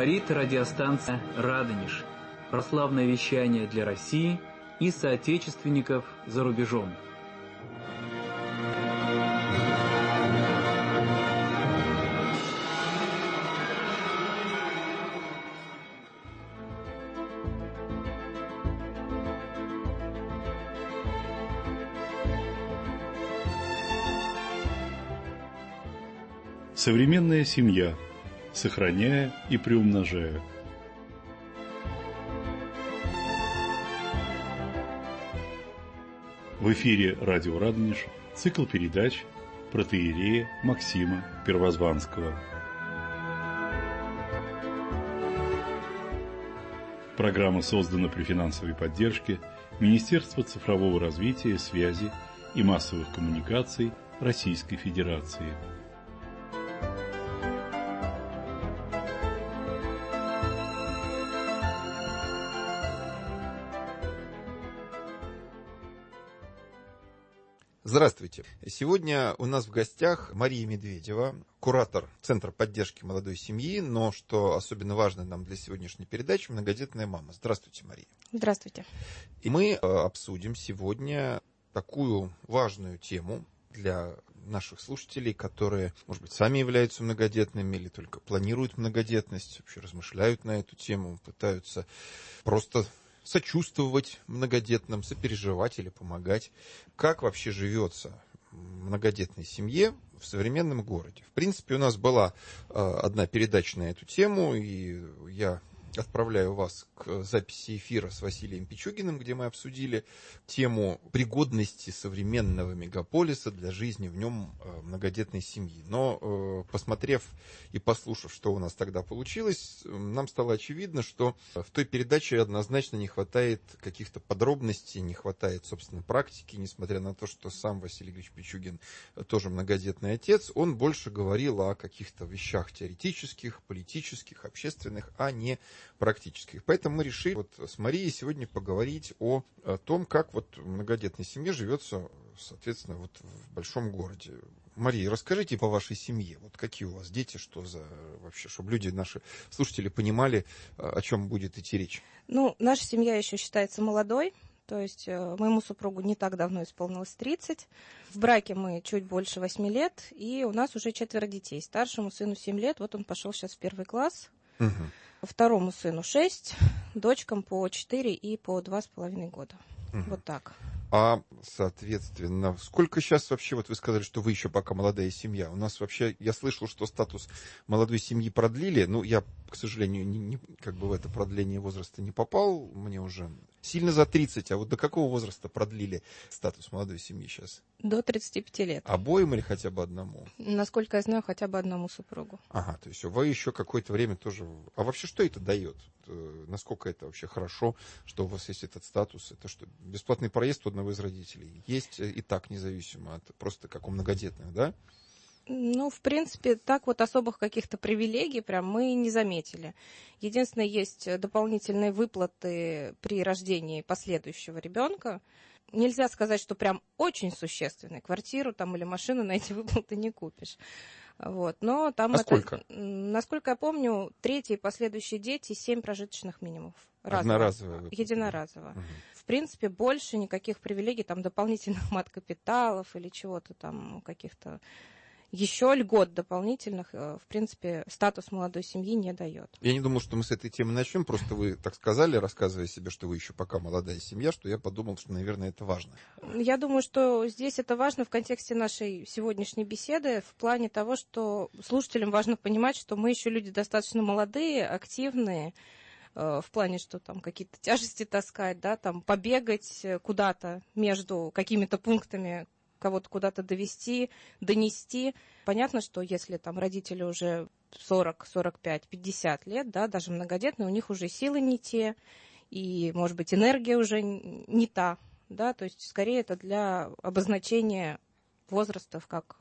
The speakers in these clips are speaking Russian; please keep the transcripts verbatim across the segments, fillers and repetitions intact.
Говорит радиостанция «Радонеж». Православное вещание для России и соотечественников за рубежом. Современная семья, сохраняя и приумножая. В эфире радио «Радонеж» цикл передач протоиерея Максима Первозванского. Программа создана при финансовой поддержке Министерства цифрового развития, связи и массовых коммуникаций Российской Федерации. Здравствуйте. Сегодня у нас в гостях Мария Медведева, куратор Центра поддержки молодой семьи, но, что особенно важно нам для сегодняшней передачи, многодетная мама. Здравствуйте, Мария. Здравствуйте. И мы обсудим сегодня такую важную тему для наших слушателей, которые, может быть, сами являются многодетными или только планируют многодетность, вообще размышляют на эту тему, пытаются просто сочувствовать многодетным, сопереживать или помогать. Как вообще живется многодетной семье в современном городе? В принципе, у нас была э, одна передача на эту тему, и я отправляю вас к записи эфира с Василием Пичугиным, где мы обсудили тему пригодности современного мегаполиса для жизни в нем многодетной семьи. Но, посмотрев и послушав, что у нас тогда получилось, нам стало очевидно, что в той передаче однозначно не хватает каких-то подробностей, не хватает, собственно, практики, несмотря на то, что сам Василий Ильич Пичугин тоже многодетный отец, он больше говорил о каких-то вещах теоретических, политических, общественных, а не практических. Поэтому мы решили вот с Марией сегодня поговорить о, о том, как вот многодетной семье живется, соответственно, вот в большом городе. Мария, расскажите по вашей семье, вот какие у вас дети, что за вообще, чтобы люди, наши слушатели, понимали, о чем будет идти речь. Ну, наша семья еще считается молодой, то есть моему супругу не так давно исполнилось тридцать. В браке мы чуть больше восьми лет, и у нас уже четверо детей. Старшему сыну семь лет, вот он пошел сейчас в первый класс. Угу. Второму сыну шесть, дочкам по четыре и по два с половиной года. Угу. Вот так. А, соответственно, сколько сейчас вообще, вот вы сказали, что вы еще пока молодая семья. У нас вообще, я слышал, что статус молодой семьи продлили. Ну, я, к сожалению, не, не, как бы в это продление возраста не попал. Мне уже сильно за тридцать. А вот до какого возраста продлили статус молодой семьи сейчас? До тридцати пяти лет. Обоим или хотя бы одному? Насколько я знаю, хотя бы одному супругу. Ага, то есть вы еще какое-то время тоже... А вообще что это дает? Насколько это вообще хорошо, что у вас есть этот статус? Это что, бесплатный проезд у одного из родителей? Есть и так, независимо от просто как у многодетных, да? Ну, в принципе, так вот особых каких-то привилегий прям мы не заметили. Единственное, есть дополнительные выплаты при рождении последующего ребенка. Нельзя сказать, что прям очень существенные. Квартиру там или машину на эти выплаты не купишь. Вот. Но там а это, сколько? Насколько я помню, третьи и последующие дети семь прожиточных минимумов. Одноразовые выплаты? Единоразово. Угу. В принципе, больше никаких привилегий, там дополнительных мат-капиталов или чего-то там, каких-то еще льгот дополнительных, в принципе, статус молодой семьи не дает. Я не думал, что мы с этой темы начнем, просто вы так сказали, рассказывая себе, что вы еще пока молодая семья, что я подумал, что, наверное, это важно. Я думаю, что здесь это важно в контексте нашей сегодняшней беседы, в плане того, что слушателям важно понимать, что мы еще люди достаточно молодые, активные, в плане, что там какие-то тяжести таскать, да, там побегать куда-то между какими-то пунктами, кого-то куда-то довести, донести. Понятно, что если там родители уже сорок, сорок пять, пятьдесят лет, да, даже многодетные, у них уже силы не те, и, может быть, энергия уже не та, да, то есть скорее это для обозначения возрастов, как...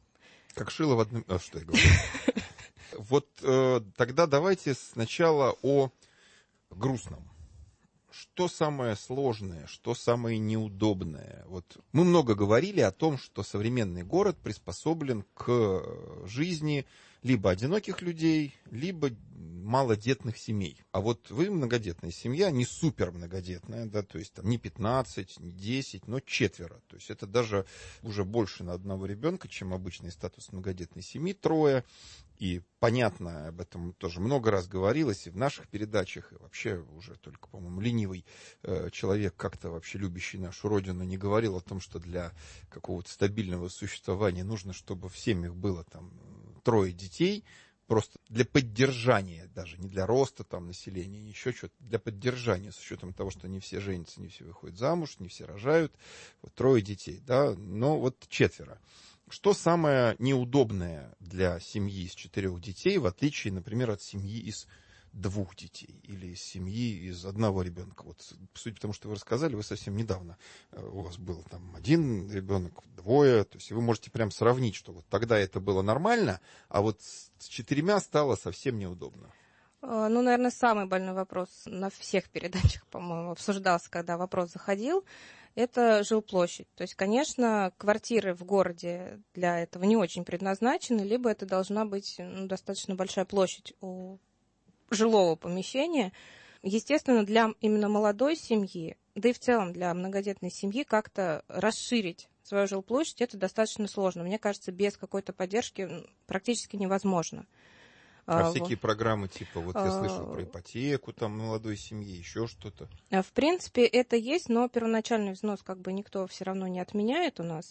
Как шило в одном... А, что я говорю? Вот тогда давайте сначала о грустном. Что самое сложное, что самое неудобное? Вот мы много говорили о том, что современный город приспособлен к жизни либо одиноких людей, либо малодетных семей. А вот вы многодетная семья, не супер многодетная, да, то есть там не пятнадцать, не десять, но четверо. То есть это даже уже больше на одного ребенка, чем обычный статус многодетной семьи, трое. И понятно, об этом тоже много раз говорилось и в наших передачах, и вообще уже только, по-моему, ленивый э, человек, как-то вообще любящий нашу родину, не говорил о том, что для какого-то стабильного существования нужно, чтобы в семьях было там трое детей, просто для поддержания, даже не для роста там населения, еще что-то, для поддержания, с учетом того, что не все женятся, не все выходят замуж, не все рожают, вот трое детей, да, но вот четверо. Что самое неудобное для семьи из четырех детей, в отличие, например, от семьи из двух детей или из семьи из одного ребенка? Вот, судя по тому, что вы рассказали, вы совсем недавно, у вас был там один ребенок, двое, то есть вы можете прям сравнить, что вот тогда это было нормально, а вот с четырьмя стало совсем неудобно. Ну, наверное, самый больной вопрос на всех передачах, по-моему, обсуждался, когда вопрос заходил. Это жилплощадь. То есть, конечно, квартиры в городе для этого не очень предназначены, либо это должна быть ну, достаточно большая площадь у жилого помещения. Естественно, для именно молодой семьи, да и в целом для многодетной семьи, как-то расширить свою жилплощадь, это достаточно сложно. Мне кажется, без какой-то поддержки практически невозможно. А, а всякие вот. программы, типа, вот я слышал про ипотеку, там, молодой семье, еще что-то. В принципе, это есть, но первоначальный взнос как бы никто все равно не отменяет у нас.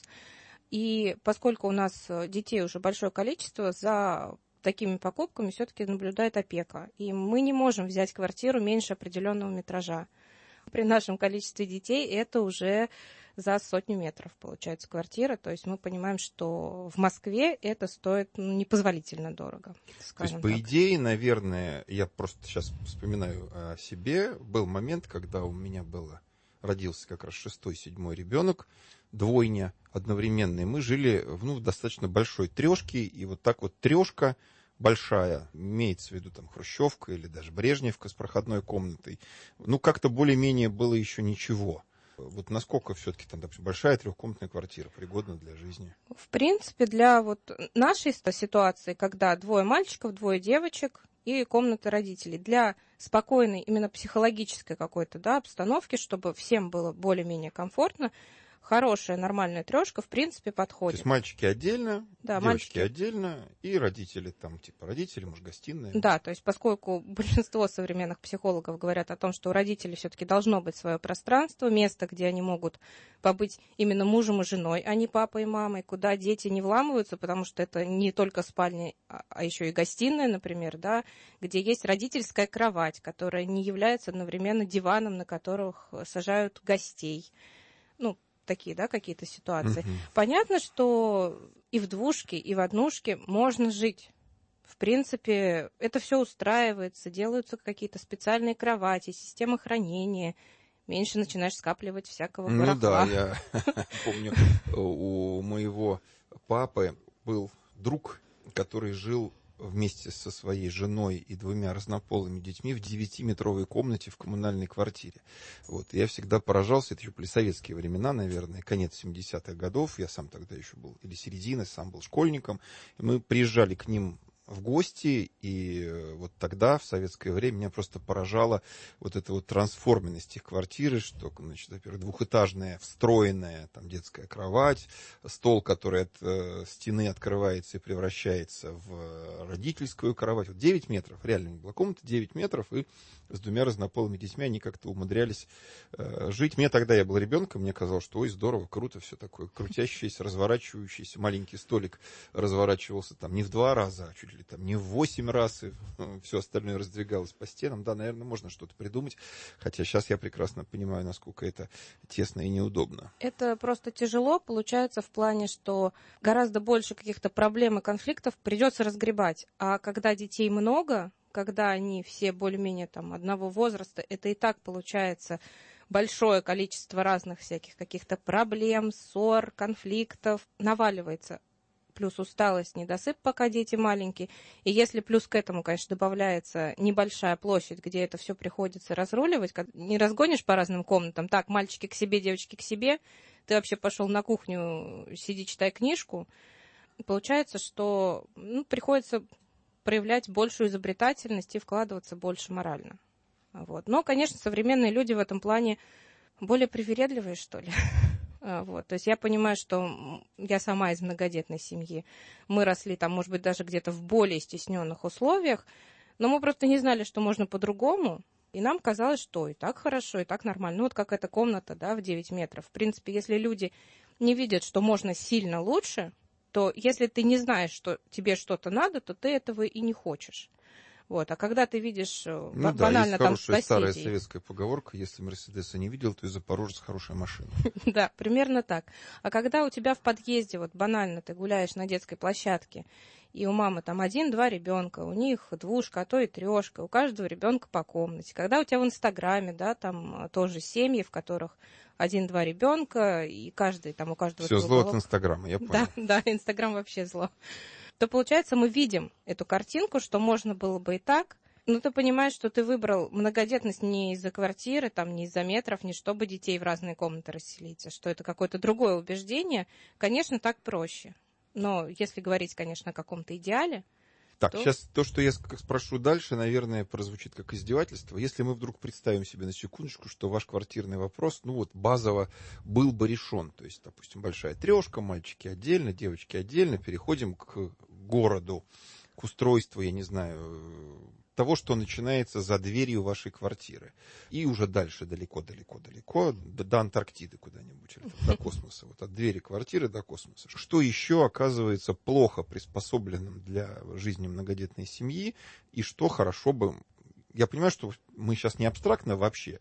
И поскольку у нас детей уже большое количество, за такими покупками все-таки наблюдает опека. И мы не можем взять квартиру меньше определенного метража. При нашем количестве детей это уже за сотню метров получается квартира. То есть мы понимаем, что в Москве это стоит ну, непозволительно дорого. То есть, по так. идее, наверное, я просто сейчас вспоминаю о себе, был момент, когда у меня было, родился как раз шестой, седьмой ребенок, двойня одновременные. Мы жили в ну, достаточно большой трешке, и вот так вот трешка большая, имеется в виду там хрущевка или даже брежневка с проходной комнатой, ну как-то более-менее было еще ничего. Вот насколько все-таки там, допустим, большая трехкомнатная квартира пригодна для жизни? В принципе, для вот нашей ситуации, когда двое мальчиков, двое девочек и комната родителей, для спокойной именно психологической какой-то да, обстановки, чтобы всем было более-менее комфортно, хорошая, нормальная трешка, в принципе, подходит. То есть мальчики отдельно, да, девочки мальчики... отдельно, и родители там, типа, родители, может, гостиная. Да, то есть поскольку большинство современных психологов говорят о том, что у родителей все-таки должно быть свое пространство, место, где они могут побыть именно мужем и женой, а не папой и мамой, куда дети не вламываются, потому что это не только спальня, а еще и гостиная, например, да, где есть родительская кровать, которая не является одновременно диваном, на которых сажают гостей. Ну, такие, да, какие-то ситуации. Uh-huh. Понятно, что и в двушке, и в однушке можно жить. В принципе, это все устраивается, делаются какие-то специальные кровати, система хранения. Меньше начинаешь скапливать всякого барахла. Ну да, я помню, у моего папы был друг, который жил вместе со своей женой и двумя разнополыми детьми в девятиметровой комнате в коммунальной квартире. Вот. Я всегда поражался, это еще были советские времена, наверное, конец семидесятых годов, я сам тогда еще был, или середина, сам был школьником, и мы приезжали к ним в гости, и вот тогда, в советское время, меня просто поражала вот эта вот трансформенность их квартиры, что, значит, во-первых, двухэтажная, встроенная там детская кровать, стол, который от э, стены открывается и превращается в родительскую кровать. Вот девять метров, реально не была комната, девять метров, и с двумя разнополыми детьми они как-то умудрялись э, жить. Мне тогда, я был ребенком, мне казалось, что ой, здорово, круто, все такое крутящееся, разворачивающееся, маленький столик разворачивался там не в два раза, а чуть ли там не в восемь раз, и ну, все остальное раздвигалось по стенам. Да, наверное, можно что-то придумать, хотя сейчас я прекрасно понимаю, насколько это тесно и неудобно. Это просто тяжело, получается, в плане, что гораздо больше каких-то проблем и конфликтов придется разгребать. А когда детей много, когда они все более-менее там одного возраста, это и так получается большое количество разных всяких каких-то проблем, ссор, конфликтов, наваливается. Плюс усталость, недосып, пока дети маленькие. И если плюс к этому, конечно, добавляется небольшая площадь, где это все приходится разруливать, не разгонишь по разным комнатам, так, мальчики к себе, девочки к себе, ты вообще пошел на кухню, сиди, читай книжку. Получается, что ну, приходится проявлять большую изобретательность и вкладываться больше морально. Вот. Но, конечно, современные люди в этом плане более привередливые, что ли. Вот. То есть я понимаю, что я сама из многодетной семьи. Мы росли там, может быть, даже где-то в более стесненных условиях, но мы просто не знали, что можно по-другому. И нам казалось, что и так хорошо, и так нормально. Ну, вот как эта комната, да, в девять метров. В принципе, если люди не видят, что можно сильно лучше, то если ты не знаешь, что тебе что-то надо, то ты этого и не хочешь. Вот. А когда ты видишь ну, банально да, там есть соседей... хорошая старая советская поговорка: если Мерседеса не видел, то и Запорожец хорошая машина. Да, примерно так. А когда у тебя в подъезде, вот банально ты гуляешь на детской площадке, и у мамы там один-два ребенка, у них двушка, а то и трешка, у каждого ребенка по комнате. Когда у тебя в Инстаграме, да, там тоже семьи, в которых один-два ребенка, и каждый, там у каждого... Все зло от Инстаграма, я понял. Да, да, Инстаграм вообще зло. То, получается, мы видим эту картинку, что можно было бы и так, но ты понимаешь, что ты выбрал многодетность не из-за квартиры, там, не из-за метров, не чтобы детей в разные комнаты расселить, а что это какое-то другое убеждение. Конечно, так проще. Но если говорить, конечно, о каком-то идеале... Так, то... сейчас то, что я спрошу дальше, наверное, прозвучит как издевательство. Если мы вдруг представим себе на секундочку, что ваш квартирный вопрос, ну вот базово был бы решен. То есть, допустим, большая трешка, мальчики отдельно, девочки отдельно, переходим к городу, к устройству, я не знаю, того, что начинается за дверью вашей квартиры. И уже дальше далеко-далеко-далеко, до, до Антарктиды куда-нибудь, или до космоса. Вот от двери квартиры до космоса. Что еще оказывается плохо приспособленным для жизни многодетной семьи, и что хорошо бы... Я понимаю, что мы сейчас не абстрактно вообще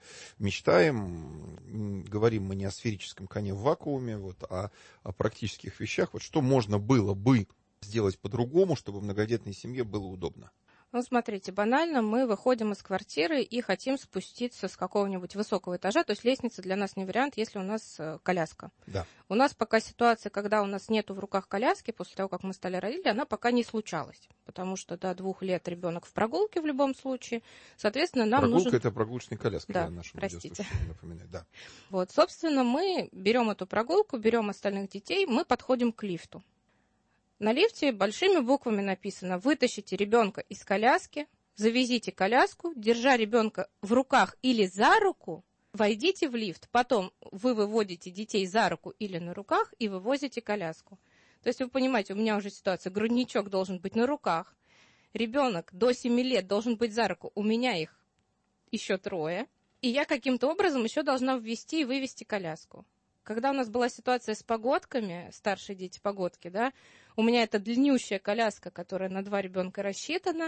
мечтаем, говорим мы не о сферическом коне в вакууме, вот, а о практических вещах. Вот что можно было бы сделать по-другому, чтобы многодетной семье было удобно? Ну, смотрите, банально мы выходим из квартиры и хотим спуститься с какого-нибудь высокого этажа, то есть лестница для нас не вариант, если у нас коляска. Да. У нас пока ситуация, когда у нас нету в руках коляски, после того, как мы стали родители, она пока не случалась, потому что до двух лет ребенок в прогулке в любом случае, соответственно, нам Прогулка нужен... это прогулочная коляска, да, я нашему простите. Напоминаю. Да. Вот, собственно, мы берем эту прогулку, берем остальных детей, мы подходим к лифту. На лифте большими буквами написано: вытащите ребенка из коляски, завезите коляску, держа ребенка в руках или за руку, войдите в лифт. Потом вы выводите детей за руку или на руках и вывозите коляску. То есть вы понимаете, у меня уже ситуация: грудничок должен быть на руках, ребенок до семи лет должен быть за руку, у меня их еще трое, и я каким-то образом еще должна ввести и вывести коляску. Когда у нас была ситуация с погодками, старшие дети погодки, да, у меня это длиннющая коляска, которая на два ребенка рассчитана,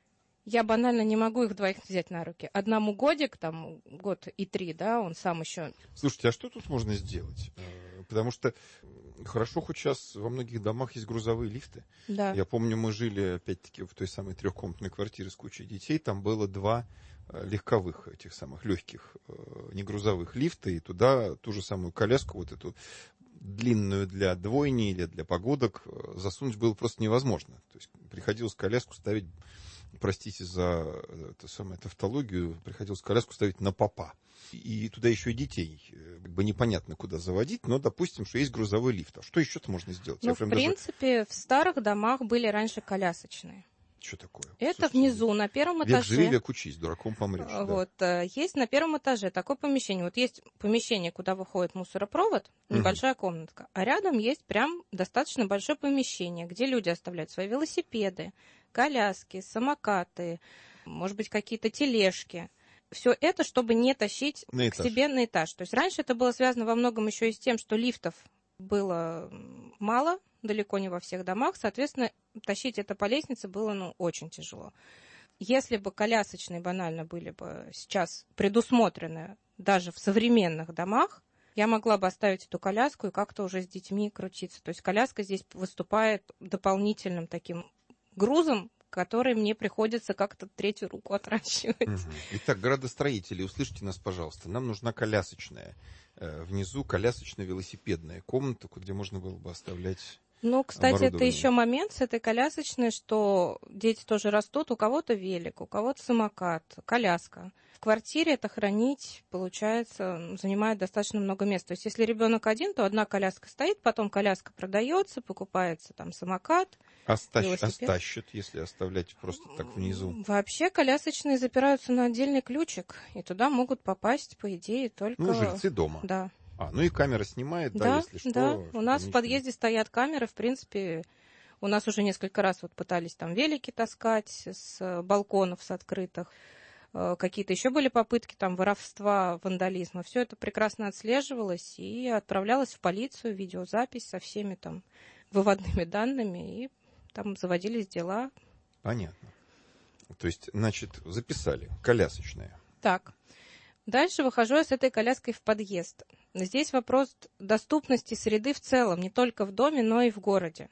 я банально не могу их двоих взять на руки. Одному годик, там, год и три, да, он сам еще... Слушайте, а что тут можно сделать? Потому что хорошо, хоть сейчас во многих домах есть грузовые лифты. Да. Я помню, мы жили, опять-таки, в той самой трехкомнатной квартире с кучей детей, там было два легковых, этих самых легких, не грузовых лифта, и туда ту же самую коляску, вот эту длинную для двойни или для погодок, засунуть было просто невозможно. То есть приходилось коляску ставить, простите за это самое, тавтологию, приходилось коляску ставить на попа. И туда еще и детей, как бы непонятно куда заводить, но допустим, что есть грузовой лифт. А что еще-то можно сделать? Ну, в принципе, даже... в старых домах были раньше колясочные. Что такое? Это Слушайте, внизу, на первом этаже. Век живи, век учись, дураком помрешь. Вот, да. Есть на первом этаже такое помещение. Вот есть помещение, куда выходит мусоропровод, небольшая угу. комнатка. А рядом есть прям достаточно большое помещение, где люди оставляют свои велосипеды, коляски, самокаты, может быть, какие-то тележки. Все это, чтобы не тащить к себе на этаж. То есть раньше это было связано во многом еще и с тем, что лифтов было мало, далеко не во всех домах, соответственно, тащить это по лестнице было, ну, очень тяжело. Если бы колясочные банально были бы сейчас предусмотрены даже в современных домах, я могла бы оставить эту коляску и как-то уже с детьми крутиться. То есть коляска здесь выступает дополнительным таким грузом, который мне приходится как-то третью руку отращивать. Угу. Итак, градостроители, услышьте нас, пожалуйста. Нам нужна колясочная. Внизу колясочно-велосипедная комната, где можно было бы оставлять... Ну, кстати, это еще момент с этой колясочной, что дети тоже растут, у кого-то велик, у кого-то самокат, коляска. В квартире это хранить, получается, занимает достаточно много места. То есть, если ребенок один, то одна коляска стоит, потом коляска продается, покупается там самокат, А стащ, а стащат, если оставлять просто так внизу? Вообще колясочные запираются на отдельный ключик, и туда могут попасть, по идее, только... Ну, жильцы дома. Да. А, ну и камера снимает, да, да если что. Да, у нас в подъезде стоят камеры, в принципе... У нас уже несколько раз вот пытались там велики таскать с балконов, с открытых. Какие-то еще были попытки там воровства, вандализма. Все это прекрасно отслеживалось и отправлялось в полицию, видеозапись со всеми там выводными данными, и там заводились дела. Понятно. То есть, значит, записали. Колясочная. Так. Дальше выхожу я с этой коляской в подъезд. Здесь вопрос доступности среды в целом, не только в доме, но и в городе.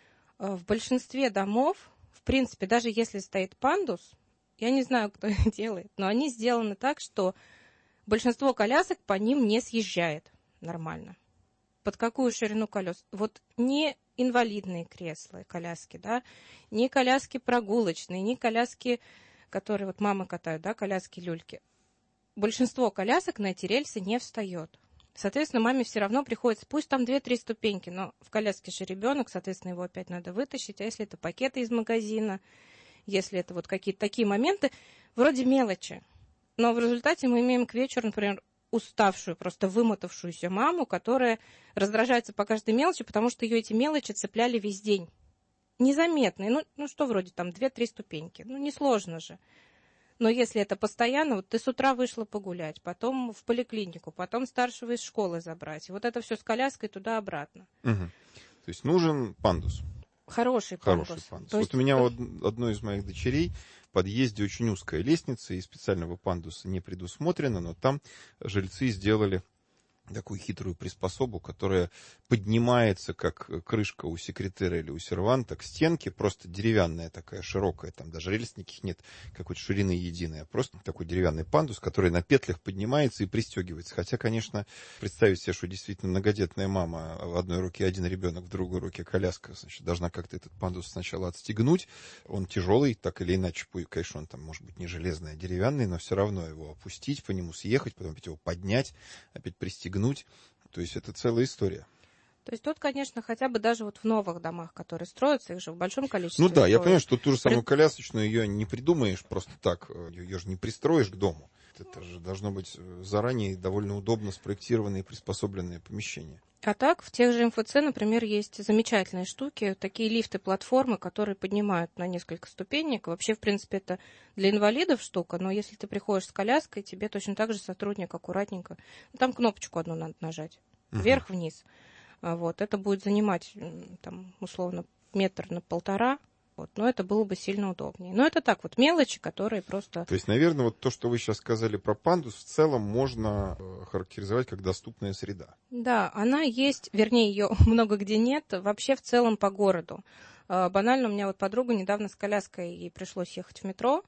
В большинстве домов, в принципе, даже если стоит пандус, я не знаю, кто это делает, но они сделаны так, что большинство колясок по ним не съезжает нормально. Под какую ширину колес? Вот не инвалидные кресла, коляски, да, не коляски прогулочные, не коляски, которые вот мамы катают, да, коляски-люльки. Большинство колясок на эти рельсы не встает. Соответственно, маме все равно приходится, пусть там две-три ступеньки, но в коляске же ребенок, соответственно, его опять надо вытащить. А если это пакеты из магазина, если это вот какие-то такие моменты, вроде мелочи. Но в результате мы имеем к вечеру, например, уставшую, просто вымотавшуюся маму, которая раздражается по каждой мелочи, потому что ее эти мелочи цепляли весь день. Незаметные, ну, ну что вроде там две-три ступеньки, ну несложно же. Но если это постоянно, вот ты с утра вышла погулять, потом в поликлинику, потом старшего из школы забрать. И вот это все с коляской туда-обратно. Угу. То есть нужен пандус. Хороший пандус. Хороший пандус. То вот есть... у меня вот одной из моих дочерей в подъезде очень узкая лестница, и специального пандуса не предусмотрено, но там жильцы сделали такую хитрую приспособу, которая поднимается, как крышка у секретера или у серванта, к стенке, просто деревянная такая, широкая, там даже рельс никаких нет, какой-то ширины единой, а просто такой деревянный пандус, который на петлях поднимается и пристегивается. Хотя, конечно, представить себе, что действительно многодетная мама, в одной руке один ребенок, в другой руке коляска, значит, должна как-то этот пандус сначала отстегнуть. Он тяжелый, так или иначе, конечно, он там, может быть, не железный, а деревянный, но все равно его опустить, по нему съехать, потом опять его поднять, опять пристегнуть. То есть это целая история. То есть тут, конечно, хотя бы даже вот в новых домах, которые строятся, их же в большом количестве. Ну да, строят. Я понимаю, что ту же самую При... колясочную ее не придумаешь просто так, ее же не пристроишь к дому. Это же должно быть заранее довольно удобно спроектированное и приспособленное помещение. А так, в тех же эм эф цэ, например, есть замечательные штуки, такие лифты-платформы, которые поднимают на несколько ступенек. Вообще, в принципе, это для инвалидов штука, но если ты приходишь с коляской, тебе точно так же сотрудник аккуратненько... Там кнопочку одну надо нажать, uh-huh. вверх-вниз. Вот, это будет занимать, там, условно, метр на полтора. Вот, но это было бы сильно удобнее. Но это так вот мелочи, которые просто... То есть, наверное, вот то, что вы сейчас сказали про пандус, в целом можно характеризовать как доступная среда. Да, она есть, вернее, ее много где нет, вообще в целом по городу. Банально, у меня вот подруга недавно с коляской, ей пришлось ехать в метро,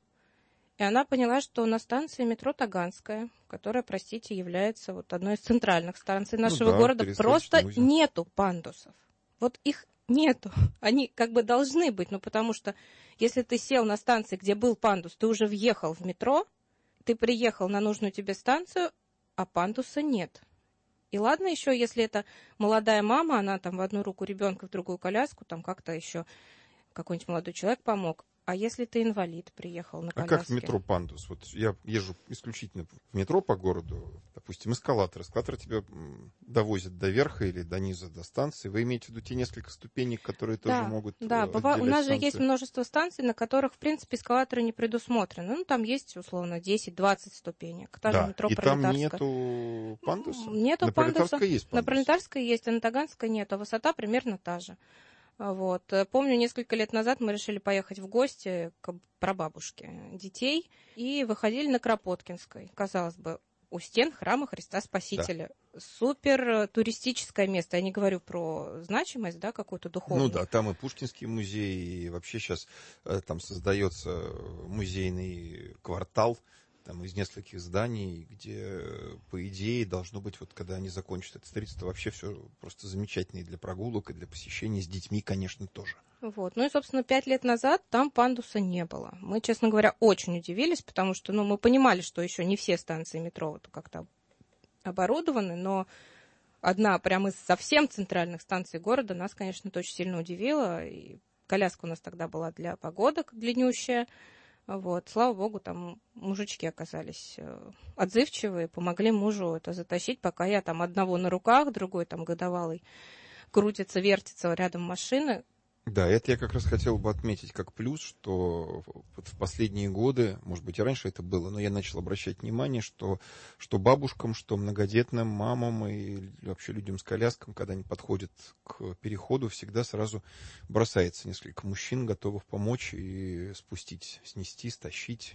и она поняла, что на станции метро Таганская, которая, простите, является вот одной из центральных станций нашего ну да, города, просто узел. Нету пандусов. Вот их нету. Они как бы должны быть, ну потому что если ты сел на станции, где был пандус, ты уже въехал в метро, ты приехал на нужную тебе станцию, а пандуса нет. И ладно еще, если это молодая мама, она там в одну руку ребенка, в другую коляску, там как-то еще какой-нибудь молодой человек помог. А если ты инвалид, приехал на коляске? А как в метро пандус? Вот я езжу исключительно в метро по городу, допустим, эскалатор. Эскалатор тебя довозит до верха или до низа, до станции. Вы имеете в виду те несколько ступенек, которые да, тоже могут Да, отделять у нас станцию? же есть множество станций, на которых, в принципе, эскалаторы не предусмотрены. Ну, там есть, условно, десять-двадцать ступенек. Та да, же метро и там Пролетарская. нету пандуса? Нету на пандуса. Пролетарской есть пандус? На Пролетарской есть, а на Таганской нет. А высота примерно та же. Вот. Помню, несколько лет назад мы решили поехать в гости к прабабушке детей и выходили на Кропоткинской. Казалось бы, у стен храма Христа Спасителя. Да. Супер туристическое место. Я не говорю про значимость, да, какую-то духовную. Ну да, там и Пушкинский музей, и вообще сейчас там создается музейный квартал. Там из нескольких зданий, где, по идее, должно быть, вот когда они закончат это строительство, вообще все просто замечательно и для прогулок, и для посещения с детьми, конечно, тоже. Вот. Ну и, собственно, пять лет назад там пандуса не было. Мы, честно говоря, очень удивились, потому что, ну, мы понимали, что еще не все станции метро вот как-то оборудованы, но одна прямо из совсем центральных станций города нас, конечно, очень сильно удивила, и коляска у нас тогда была для погодок длиннющая. Вот, слава богу, там мужички оказались отзывчивые, помогли мужу это затащить, пока я там одного на руках, другой там годовалый крутится, вертится рядом машины. Да, это я как раз хотел бы отметить как плюс, что вот в последние годы, может быть, и раньше это было, но я начал обращать внимание, что, что бабушкам, что многодетным мамам и вообще людям с коляском, когда они подходят к переходу, всегда сразу бросается несколько мужчин, готовых помочь и спустить, снести, стащить.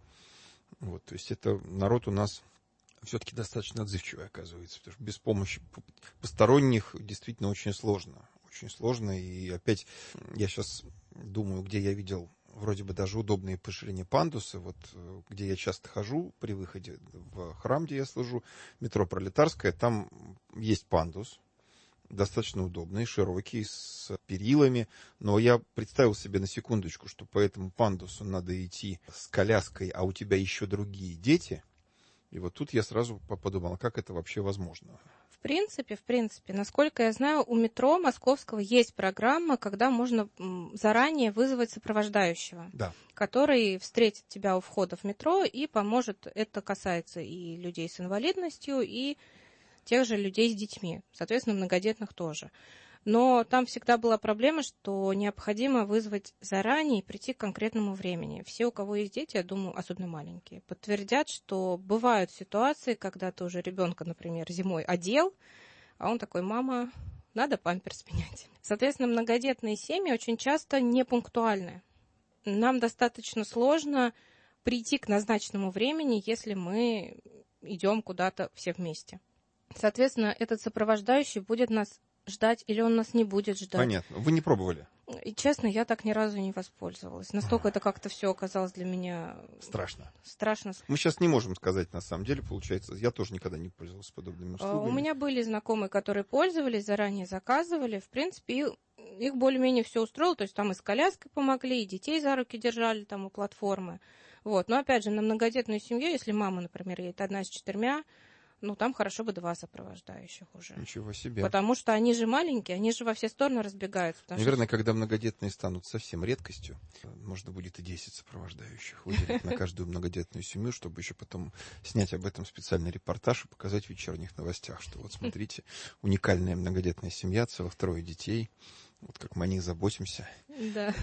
Вот, то есть это народ у нас все-таки достаточно отзывчивый, оказывается, потому что без помощи посторонних действительно очень сложно. Очень сложно, и опять я сейчас думаю, где я видел вроде бы даже удобные по ширине пандусы, вот где я часто хожу при выходе в храм, где я служу, метро Пролетарская, там есть пандус, достаточно удобный, широкий, с перилами, но я представил себе на секундочку, что по этому пандусу надо идти с коляской, а у тебя еще другие дети, и вот тут я сразу подумал, как это вообще возможно. В принципе, в принципе, насколько я знаю, у метро московского есть программа, когда можно заранее вызвать сопровождающего, да. который встретит тебя у входа в метро и поможет. Это касается и людей с инвалидностью, и тех же людей с детьми, соответственно, многодетных тоже. Но там всегда была проблема, что необходимо вызвать заранее и прийти к конкретному времени. Все, у кого есть дети, я думаю, особенно маленькие, подтвердят, что бывают ситуации, когда ты уже ребенка, например, зимой одел, а он такой: мама, надо памперс менять. Соответственно, многодетные семьи очень часто не пунктуальны. Нам достаточно сложно прийти к назначенному времени, если мы идем куда-то все вместе. Соответственно, этот сопровождающий будет нас ждать, или он нас не будет ждать. Понятно. Вы не пробовали? И, честно, я так ни разу не воспользовалась. Настолько это как-то все оказалось для меня... Страшно. Страшно. Мы сейчас не можем сказать, на самом деле, получается. Я тоже никогда не пользовался подобными услугами. У меня были знакомые, которые пользовались, заранее заказывали. В принципе, их более-менее все устроило. То есть там и с коляской помогли, и детей за руки держали там у платформы. Вот. Но, опять же, на многодетную семью, если мама, например, едет одна с четырьмя, ну, там хорошо бы два сопровождающих уже. Ничего себе. Потому что они же маленькие, они же во все стороны разбегаются. Наверное, что... когда многодетные станут совсем редкостью, можно будет и десять сопровождающих выделить на каждую многодетную семью, чтобы еще потом снять об этом специальный репортаж и показать в вечерних новостях, что вот смотрите, уникальная многодетная семья, целых трое детей. Вот как мы о них заботимся. Да.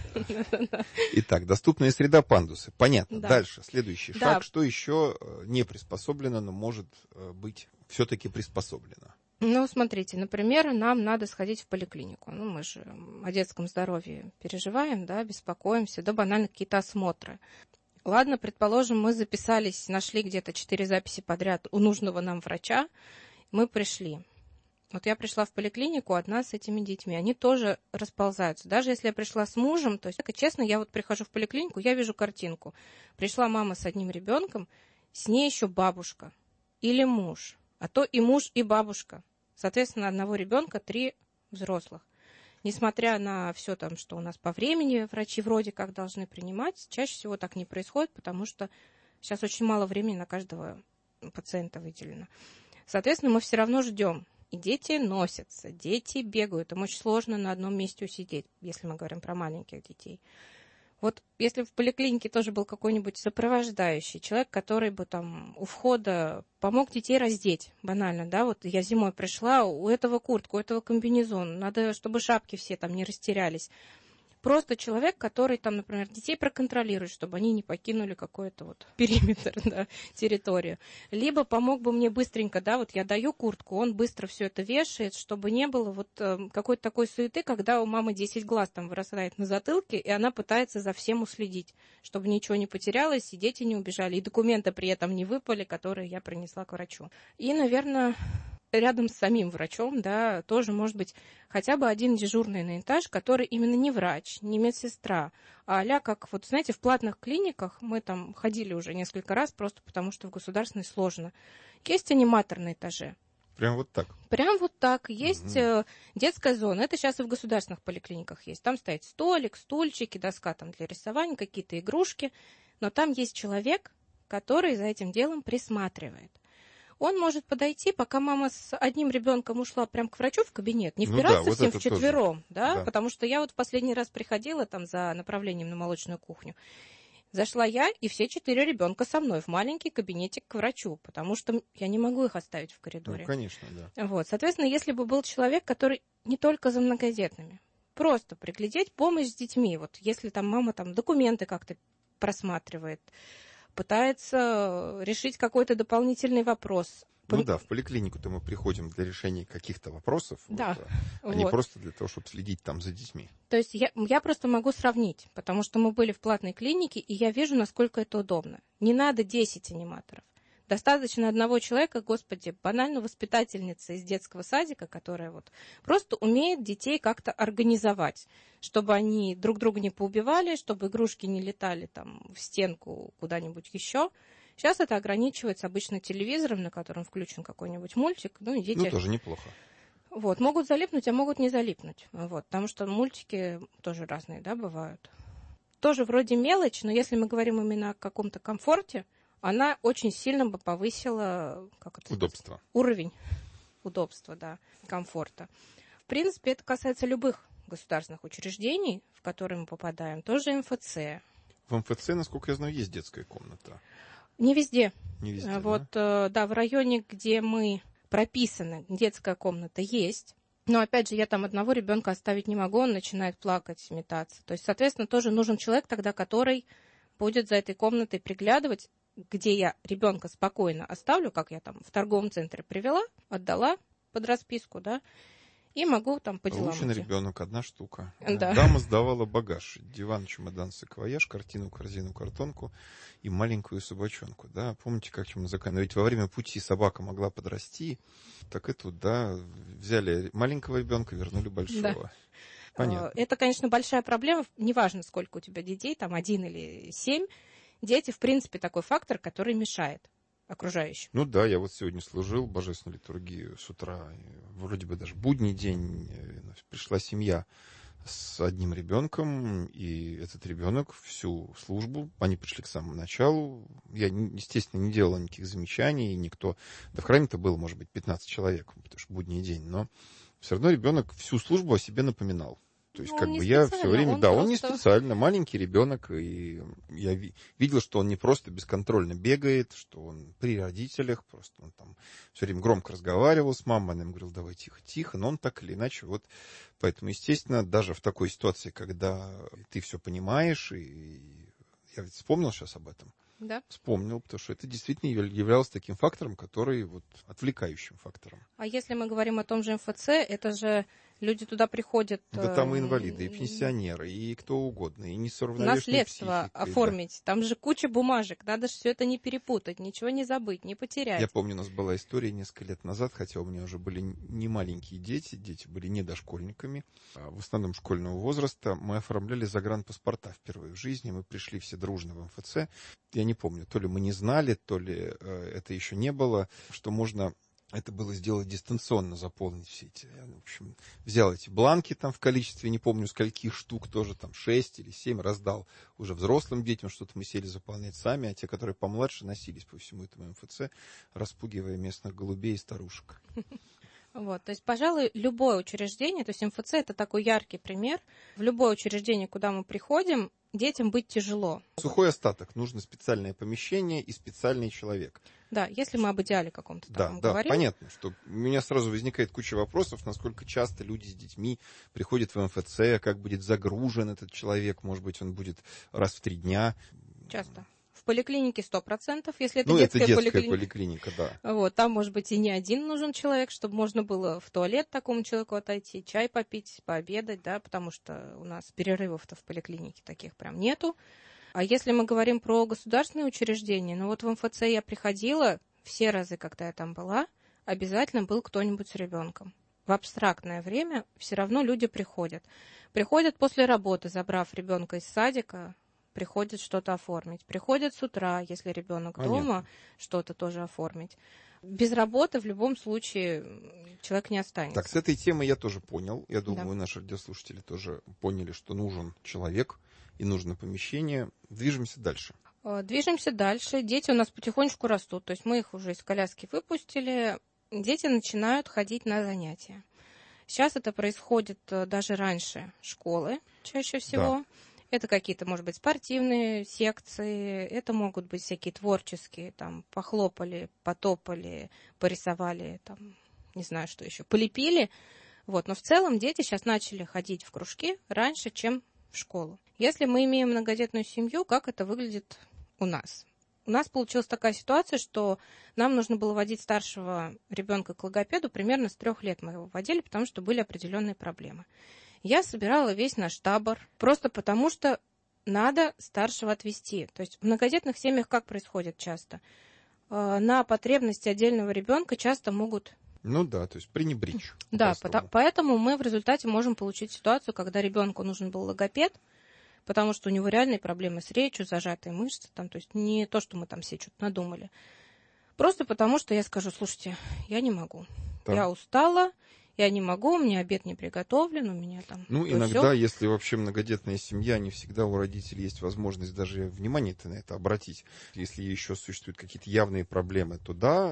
Итак, доступная среда пандусы. Понятно. Да. Дальше. Следующий да. шаг. Что еще не приспособлено, но может быть все-таки приспособлено? Ну, смотрите, например, нам надо сходить в поликлинику. Ну, мы же о детском здоровье переживаем, да, беспокоимся, да, банально какие-то осмотры. Ладно, предположим, мы записались, нашли где-то четыре записи подряд у нужного нам врача, мы пришли. Вот я пришла в поликлинику одна с этими детьми, они тоже расползаются. Даже если я пришла с мужем, то есть, честно, я вот прихожу в поликлинику, я вижу картинку. Пришла мама с одним ребенком, с ней еще бабушка или муж, а то и муж, и бабушка. Соответственно, одного ребенка три взрослых. Несмотря на все там, что у нас по времени врачи вроде как должны принимать, чаще всего так не происходит, потому что сейчас очень мало времени на каждого пациента выделено. Соответственно, мы все равно ждем. И дети носятся, дети бегают. Им очень сложно на одном месте усидеть, если мы говорим про маленьких детей. Вот если в поликлинике тоже был какой-нибудь сопровождающий человек, который бы там у входа помог детей раздеть, банально, да, вот я зимой пришла, у этого куртка, у этого комбинезон, надо, чтобы шапки все там не растерялись. Просто человек, который там, например, детей проконтролирует, чтобы они не покинули какой-то вот периметр, да, территорию. Либо помог бы мне быстренько, да, вот я даю куртку, он быстро все это вешает, чтобы не было вот э, какой-то такой суеты, когда у мамы десять глаз там вырастает на затылке, и она пытается за всем уследить, чтобы ничего не потерялось, и дети не убежали, и документы при этом не выпали, которые я принесла к врачу. И, наверное... рядом с самим врачом, да, тоже может быть хотя бы один дежурный на этаж, который именно не врач, не медсестра, а а-ля как, вот знаете, в платных клиниках, мы там ходили уже несколько раз, просто потому что в государственной сложно, есть аниматор на этаже. Прям вот так? Прям вот так. Есть угу. детская зона, это сейчас и в государственных поликлиниках есть. Там стоит столик, стульчики, доска там для рисования, какие-то игрушки, но там есть человек, который за этим делом присматривает. он может подойти, пока мама с одним ребенком ушла прям к врачу в кабинет, не Ну впираться да, вот всем это вчетвером, да? Да. Потому что я вот в последний раз приходила там за направлением на молочную кухню. Зашла я, и все четыре ребенка со мной в маленький кабинетик к врачу, потому что я не могу их оставить в коридоре. Ну, конечно, да. Вот, соответственно, если бы был человек, который не только за многодетными, просто приглядеть помощь с детьми, вот если там мама там документы как-то просматривает, пытается решить какой-то дополнительный вопрос. Ну да, в поликлинику-то мы приходим для решения каких-то вопросов, Да. вот, а не Вот. просто для того, чтобы следить там за детьми. То есть я, я просто могу сравнить, потому что мы были в платной клинике, и я вижу, насколько это удобно. Не надо десять аниматоров. Достаточно одного человека, господи, банально воспитательница из детского садика, которая вот просто умеет детей как-то организовать, чтобы они друг друга не поубивали, чтобы игрушки не летали там в стенку куда-нибудь еще. Сейчас это ограничивается обычно телевизором, на котором включен какой-нибудь мультик. Ну, и дети... Ну, тоже неплохо. Вот, могут залипнуть, а могут не залипнуть. Вот, потому что мультики тоже разные, да, бывают. Тоже вроде мелочь, но если мы говорим именно о каком-то комфорте, она очень сильно бы повысила как это Удобство. сказать, уровень удобства, да, комфорта. В принципе, это касается любых государственных учреждений, в которые мы попадаем. Тоже эм эф цэ. В эм эф цэ, насколько я знаю, есть детская комната. Не везде. Не везде, Вот, да? да, в районе, где мы прописаны, детская комната есть. Но, опять же, я там одного ребенка оставить не могу, он начинает плакать, метаться. То есть, соответственно, тоже нужен человек тогда, который будет за этой комнатой приглядывать, где я ребенка спокойно оставлю, как я там в торговом центре привела, отдала под расписку, да, и могу там по делам Получен идти. ребенок, одна штука. Да. Дама сдавала багаж. Диван, чемодан, саквояж, картину, корзину, картонку и маленькую собачонку. Да, помните, как чем мы заканчивали? Ведь во время пути собака могла подрасти. Так и тут, да, взяли маленького ребенка, вернули большого. Да. Понятно. Это, конечно, большая проблема. Неважно, сколько у тебя детей, там один или семь. Дети, в принципе, такой фактор, который мешает окружающим. Ну да, я вот сегодня служил божественную литургию с утра. Вроде бы даже будний день. Пришла семья с одним ребенком, и этот ребенок всю службу, они пришли к самому началу. Я, естественно, не делал никаких замечаний, никто... Да в храме-то было, может быть, пятнадцать человек, потому что будний день, но все равно ребенок всю службу о себе напоминал. То есть, Ну, как он бы не я все специально, время, он да, он не просто- специально, маленький ребенок, и я ви- видел, что он не просто бесконтрольно бегает, что он при родителях, просто он там все время громко разговаривал с мамой, она ему говорила, давай тихо-тихо, но он так или иначе, вот, поэтому, естественно, даже в такой ситуации, когда ты все понимаешь, и я ведь вспомнил сейчас об этом, Да. вспомнил, потому что это действительно яв- являлось таким фактором, который вот отвлекающим фактором. А если мы говорим о том же эм эф цэ, это же люди туда приходят... Да там и э, инвалиды, и пенсионеры, и кто угодно, и несовершеннолетние наследство психикой, да. оформить. Там же куча бумажек. Надо же все это не перепутать, ничего не забыть, не потерять. Я помню, у нас была история несколько лет назад, хотя у меня уже были не маленькие дети, дети были не дошкольниками, а в основном школьного возраста. Мы оформляли загранпаспорта впервые в жизни, мы пришли все дружно в эм эф цэ. Я не помню, то ли мы не знали, то ли э, это еще не было, что можно... Это было сделать дистанционно, заполнить все эти... Я, в общем, взял эти бланки там в количестве, не помню, скольких штук, тоже там шесть или семь, раздал уже взрослым детям, что-то мы сели заполнять сами, а те, которые помладше, носились по всему этому эм эф цэ, распугивая местных голубей и старушек. Вот, то есть, пожалуй, любое учреждение, то есть эм эф цэ это такой яркий пример, в любое учреждение, куда мы приходим, детям быть тяжело. Сухой остаток. Нужно специальное помещение и специальный человек. Да, если мы об идеале каком-то Да, таком да, говорим. понятно, что у меня сразу возникает куча вопросов, насколько часто люди с детьми приходят в эм эф цэ, как будет загружен этот человек, может быть, он будет раз в три дня. Часто. В поликлинике сто процентов, если это Ну, детская, это детская поликлиника. поликлиника, да. Вот, там, может быть, и не один нужен человек, чтобы можно было в туалет такому человеку отойти, чай попить, пообедать, да, потому что у нас перерывов-то в поликлинике таких прям нету. А если мы говорим про государственные учреждения, ну вот в эм эф цэ я приходила, все разы, когда я там была, обязательно был кто-нибудь с ребенком. В абстрактное время все равно люди приходят. Приходят после работы, забрав ребенка из садика, приходят что-то оформить. Приходят с утра, если ребенок Понятно. дома, что-то тоже оформить. Без работы в любом случае человек не останется. Так, с этой темы я тоже понял. Я думаю, Да. наши радиослушатели тоже поняли, что нужен человек и нужно помещение. Движемся дальше. Движемся дальше. Дети у нас потихонечку растут. То есть мы их уже из коляски выпустили. Дети начинают ходить на занятия. Сейчас это происходит даже раньше школы, чаще всего. Да. Это какие-то, может быть, спортивные секции, это могут быть всякие творческие, там, похлопали, потопали, порисовали, там, не знаю, что еще, полепили. Вот. Но в целом дети сейчас начали ходить в кружки раньше, чем в школу. Если мы имеем многодетную семью, как это выглядит у нас? У нас получилась такая ситуация, что нам нужно было водить старшего ребенка к логопеду, примерно с трех лет мы его водили, потому что были определенные проблемы. Я собирала весь наш табор, просто потому что надо старшего отвезти. То есть в многодетных семьях как происходит часто? На потребности отдельного ребенка часто могут... Ну да, то есть пренебречь. Да, потому, поэтому мы в результате можем получить ситуацию, когда ребенку нужен был логопед, потому что у него реальные проблемы с речью, зажатые мышцы, там, то есть не то, что мы там все что-то надумали. Просто потому что я скажу: слушайте, я не могу, да. Я устала, я не могу, у меня обед не приготовлен, у меня там... Ну, иногда, всё. Если вообще многодетная семья, не всегда у родителей есть возможность даже внимание на это обратить. Если еще существуют какие-то явные проблемы, то да,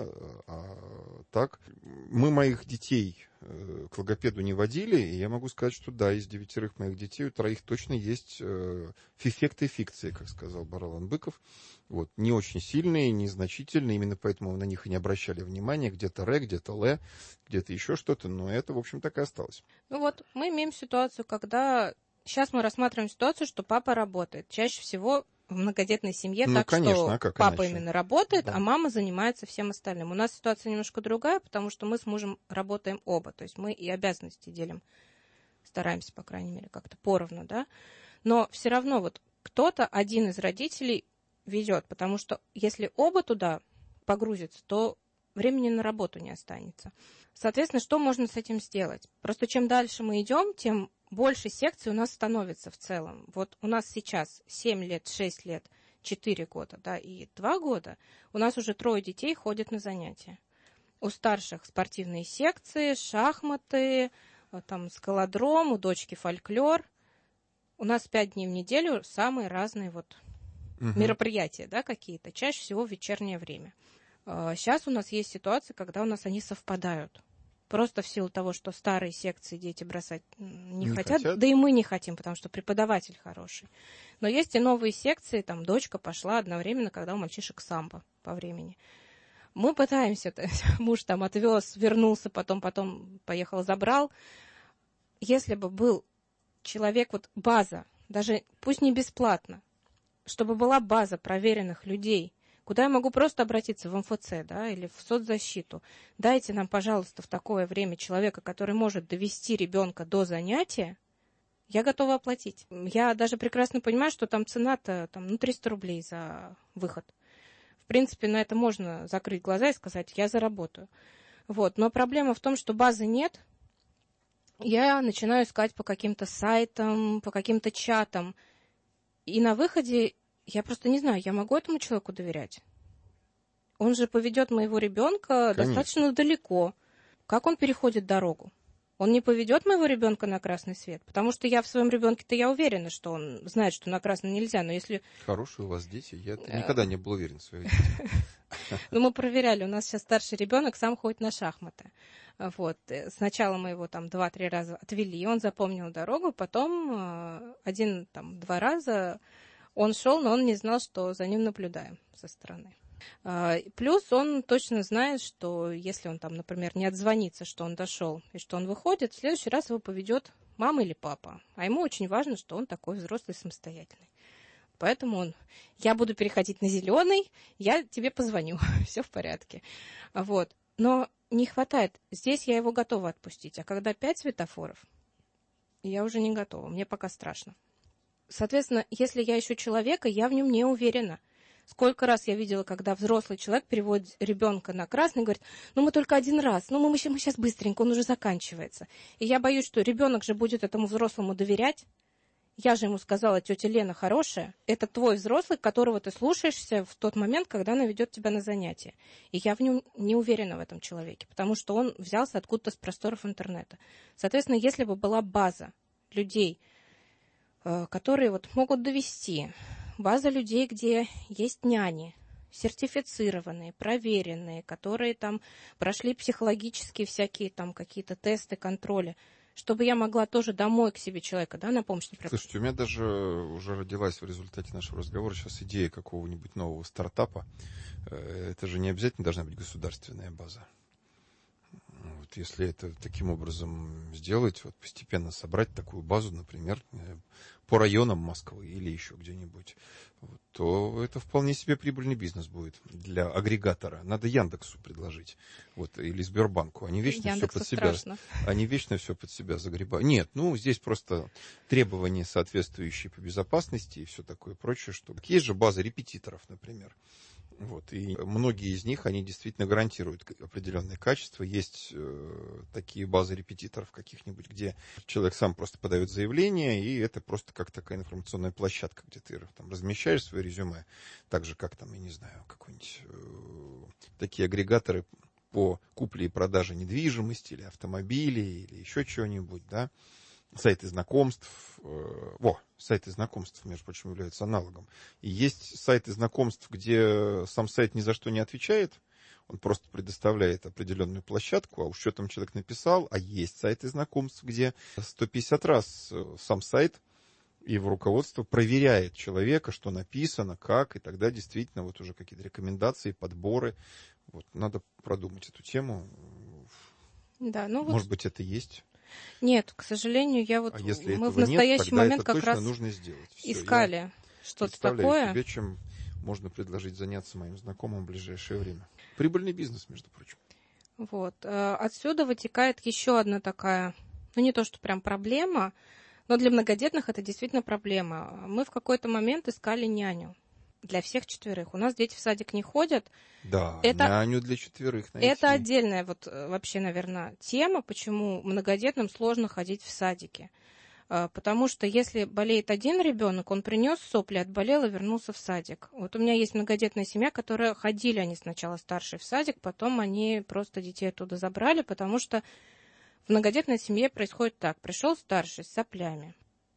а так. Мы моих детей к логопеду не водили, и я могу сказать, что да, из девятерых моих детей у троих точно есть фифекты фикции, как сказал Баралан Быков. Вот, не очень сильные, незначительные, именно поэтому мы на них и не обращали внимания. Где-то ре, где-то ле, где-то еще что-то, но это, в общем, так и осталось. Ну вот, мы имеем ситуацию, когда... Сейчас мы рассматриваем ситуацию, что папа работает. Чаще всего в многодетной семье ну, так, конечно, что а как папа иначе? именно работает, да. а мама занимается всем остальным. У нас ситуация немножко другая, потому что мы с мужем работаем оба. То есть мы и обязанности делим, стараемся, по крайней мере, как-то поровну, да. Но все равно вот кто-то, один из родителей везет, потому что если оба туда погрузятся, то времени на работу не останется. Соответственно, что можно с этим сделать? Просто чем дальше мы идем, тем больше секций у нас становится в целом. Вот у нас сейчас семь лет, шесть лет, четыре года, да, и два года. У нас уже трое детей ходят на занятия. У старших спортивные секции, шахматы, там скалодром, у дочки фольклор. У нас пять дней в неделю самые разные вот угу. мероприятия, да, какие-то. Чаще всего в вечернее время. Сейчас у нас есть ситуация, когда у нас они совпадают. Просто в силу того, что старые секции дети бросать не, не хотят, хотят, да и мы не хотим, потому что преподаватель хороший. Но есть и новые секции, там дочка пошла одновременно, когда у мальчишек самбо по времени. Мы пытаемся, муж там отвез, вернулся, потом, потом поехал, забрал. Если бы был человек, вот база, даже пусть не бесплатно, чтобы была база проверенных людей, куда я могу просто обратиться в эм эф цэ, да, или в соцзащиту. Дайте нам, пожалуйста, в такое время человека, который может довести ребенка до занятия, я готова оплатить. Я даже прекрасно понимаю, что там цена-то там, ну, триста рублей за выход. В принципе, на это можно закрыть глаза и сказать: я заработаю. Вот. Но проблема в том, что базы нет. Я начинаю искать по каким-то сайтам, по каким-то чатам. И на выходе я просто не знаю, я могу этому человеку доверять? Он же поведет моего ребенка Конечно. достаточно далеко. Как он переходит дорогу? Он не поведет моего ребенка на красный свет? Потому что я в своем ребенке-то я уверена, что он знает, что на красный нельзя. Но если... Хорошие у вас дети. Я никогда не был уверен в своих детях. Ну, мы проверяли. У нас сейчас старший ребенок сам ходит на шахматы. Вот. Сначала мы его там два-три раза отвели, он запомнил дорогу, потом один, там, два раза он шел, но он не знал, что за ним наблюдаем со стороны. Плюс он точно знает, что если он там, например, не отзвонится, что он дошел и что он выходит, в следующий раз его поведет мама или папа. А ему очень важно, что он такой взрослый, самостоятельный. Поэтому он: я буду переходить на зеленый, я тебе позвоню, все в порядке. Вот. Но не хватает. Здесь я его готова отпустить. А когда пять светофоров, я уже не готова. Мне пока страшно. Соответственно, если я ищу человека, я в нем не уверена. Сколько раз я видела, когда взрослый человек переводит ребенка на красный и говорит: ну мы только один раз, ну мы, мы сейчас быстренько, он уже заканчивается. И я боюсь, что ребенок же будет этому взрослому доверять. Я же ему сказала: тетя Лена хорошая, это твой взрослый, которого ты слушаешься в тот момент, когда она ведет тебя на занятия. И я в нем не уверена в этом человеке, потому что он взялся откуда-то с просторов интернета. Соответственно, если бы была база людей, которые вот могут довести, база людей, где есть няни, сертифицированные, проверенные, которые там прошли психологические всякие там какие-то тесты, контроли, чтобы я могла тоже домой к себе человека, да, на помощь, например. Слушайте, у меня даже уже родилась в результате нашего разговора сейчас идея какого-нибудь нового стартапа. Это же не обязательно должна быть государственная база. Вот если это таким образом сделать, вот постепенно собрать такую базу, например, по районам Москвы или еще где-нибудь, вот, то это вполне себе прибыльный бизнес будет для агрегатора. Надо Яндексу предложить, вот, или Сбербанку. Они вечно Яндексу все под себя, страшно. они вечно все под себя загребают. Нет, ну здесь просто требования соответствующие по безопасности и все такое прочее, что есть же база репетиторов, например. Вот, и многие из них, они действительно гарантируют определенное качество. Есть э, такие базы репетиторов каких-нибудь, где человек сам просто подает заявление, и это просто как такая информационная площадка, где ты там размещаешь свое резюме, так же, как там, я не знаю, какой-нибудь э, такие агрегаторы по купле и продаже недвижимости или автомобилей, или еще чего-нибудь, да. Сайты знакомств, э, во, сайты знакомств, между прочим, являются аналогом. И есть сайты знакомств, где сам сайт ни за что не отвечает, он просто предоставляет определенную площадку, а уж что там человек написал, а есть сайты знакомств, где сто пятьдесят раз сам сайт и его руководство проверяет человека, что написано, как, и тогда действительно вот уже какие-то рекомендации, подборы. Вот, надо продумать эту тему. Да, ну Может вот... быть, это есть. Нет, к сожалению, я вот А если мы этого в настоящий нет, тогда момент это как точно раз нужно сделать. Все, искали что-то представляю такое. себе, чем можно предложить заняться моим знакомым в ближайшее время. Прибыльный бизнес, между прочим. Вот. Отсюда вытекает еще одна такая, ну не то, что прям проблема, но для многодетных это действительно проблема. Мы в какой-то момент искали няню для всех четверых. У нас дети в садик не ходят. Да, это, няню для четверых найти. Это отдельная вот вообще, наверное, тема, почему многодетным сложно ходить в садики. Потому что если болеет один ребенок, он принес сопли, отболел и вернулся в садик. Вот у меня есть многодетная семья, которая ходили они сначала старшие в садик, потом они просто детей оттуда забрали, потому что в многодетной семье происходит так. Пришел старший с соплями,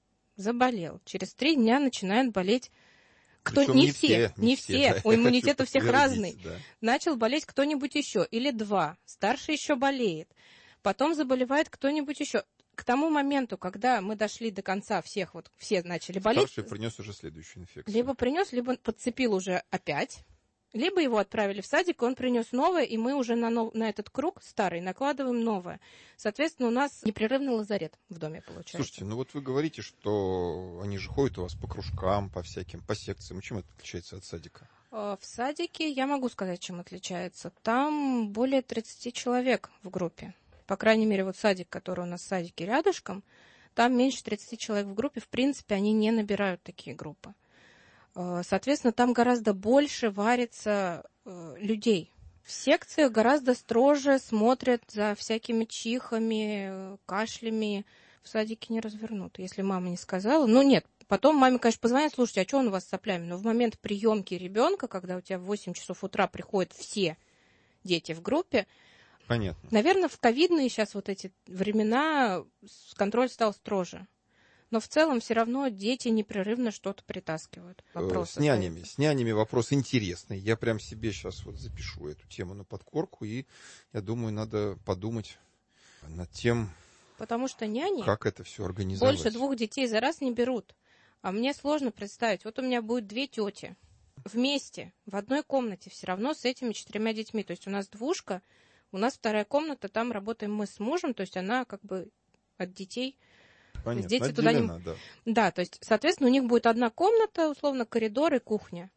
заболел. Через три дня начинает болеть кто, не, не все, не все, да, у иммунитета у всех разный. Да. Начал болеть кто-нибудь еще, или два. Старший еще болеет. Потом заболевает кто-нибудь еще. К тому моменту, когда мы дошли до конца всех, вот все начали болеть. Старший принес уже следующую инфекцию. Либо принес, либо подцепил уже опять. Либо его отправили в садик, и он принес новое, и мы уже на, нов... на этот круг старый накладываем новое. Соответственно, у нас непрерывный лазарет в доме получается. Слушайте, ну вот вы говорите, что они же ходят у вас по кружкам, по всяким, по секциям. Чем это отличается от садика? В садике я могу сказать, чем отличается. Там более тридцати человек в группе. По крайней мере, вот садик, который у нас в садике рядышком, там меньше тридцати человек в группе. В принципе, они не набирают такие группы. Соответственно, там гораздо больше варится э, людей. В секциях гораздо строже смотрят за всякими чихами, кашлями. В садике не развернут, если мама не сказала. Ну нет, потом маме, конечно, позвонят, слушайте, а что он у вас с соплями? Но в момент приемки ребенка, когда у тебя в восемь часов утра приходят все дети в группе, понятно. Наверное, в ковидные сейчас вот эти времена контроль стал строже. Но в целом все равно дети непрерывно что-то притаскивают. Вопросы с нянями. Стоят. С нянями вопрос интересный. Я прям себе сейчас вот запишу эту тему на подкорку, и я думаю, надо подумать над тем, потому что няни как это все организовать. Больше двух детей за раз не берут. А мне сложно представить. Вот у меня будет две тети вместе в одной комнате все равно с этими четырьмя детьми. То есть у нас двушка, у нас вторая комната, там работаем мы с мужем, то есть она как бы от детей. Понятно, дети туда не... да. Да, то есть, соответственно, у них будет одна комната, условно, коридор и кухня.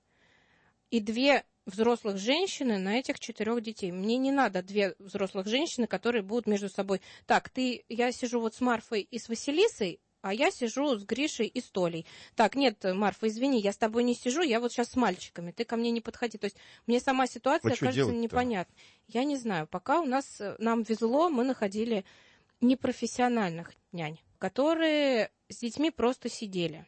И две взрослых женщины на этих четырех детей. Мне не надо две взрослых женщины, которые будут между собой. Так, ты, я сижу вот с Марфой и с Василисой, а я сижу с Гришей и с Толей. Так, нет, Марфа, извини, я с тобой не сижу, я вот сейчас с мальчиками, ты ко мне не подходи. То есть мне сама ситуация вот кажется непонятной. Я не знаю, пока у нас, нам везло, мы находили непрофессиональных нянь, которые с детьми просто сидели.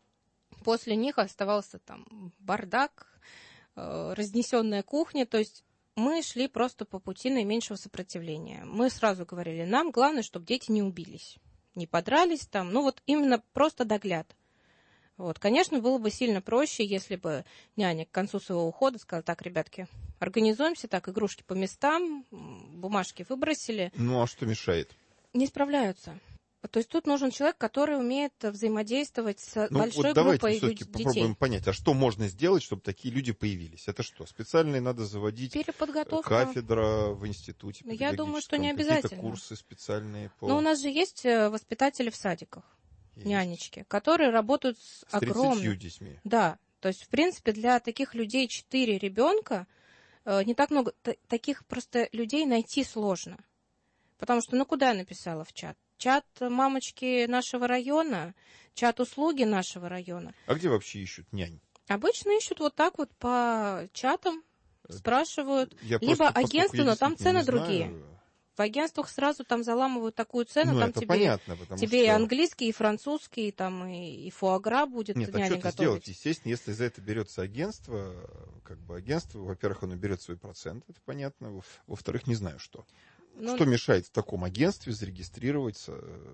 После них оставался там бардак, э, разнесенная кухня. То есть мы шли просто по пути наименьшего сопротивления. Мы сразу говорили, нам главное, чтобы дети не убились, не подрались там. Ну вот именно просто догляд. Вот. Конечно, было бы сильно проще, если бы няня к концу своего ухода сказала: так, ребятки, организуемся, так, игрушки по местам, бумажки выбросили. Ну, а что мешает? Не справляются. То есть тут нужен человек, который умеет взаимодействовать с Ну, большой вот давайте группой все-таки детей. попробуем понять, а что можно сделать, чтобы такие люди появились? Это что, специальные надо заводить Переподготовка. кафедра в институте Ну, я думаю, что педагогическом, не какие-то обязательно. курсы специальные по... Но у нас же есть воспитатели в садиках, Есть. нянечки, которые работают с, С огромным... тридцатью детьми. Да, то есть, в принципе, для таких людей четыре ребенка э, не так много, т- таких просто людей найти сложно. Потому что, ну, куда я написала в чат? Чат мамочки нашего района, чат услуги нашего района. А где вообще ищут нянь? Обычно ищут вот так вот по чатам, спрашивают. Я Либо просто, поскольку агентство, я но там действительно цены не знаю, другие. В агентствах сразу там заламывают такую цену, Ну, там это тебе, понятно, потому тебе и что... английский, и французский, там и, и фуагра будет Нет, а няня что ты готовить. сделать? Естественно, если за это берется агентство, как бы агентство, во-первых, оно берет свой процент, это понятно, во- во-вторых, не знаю что. Ну, Что мешает в таком агентстве зарегистрироваться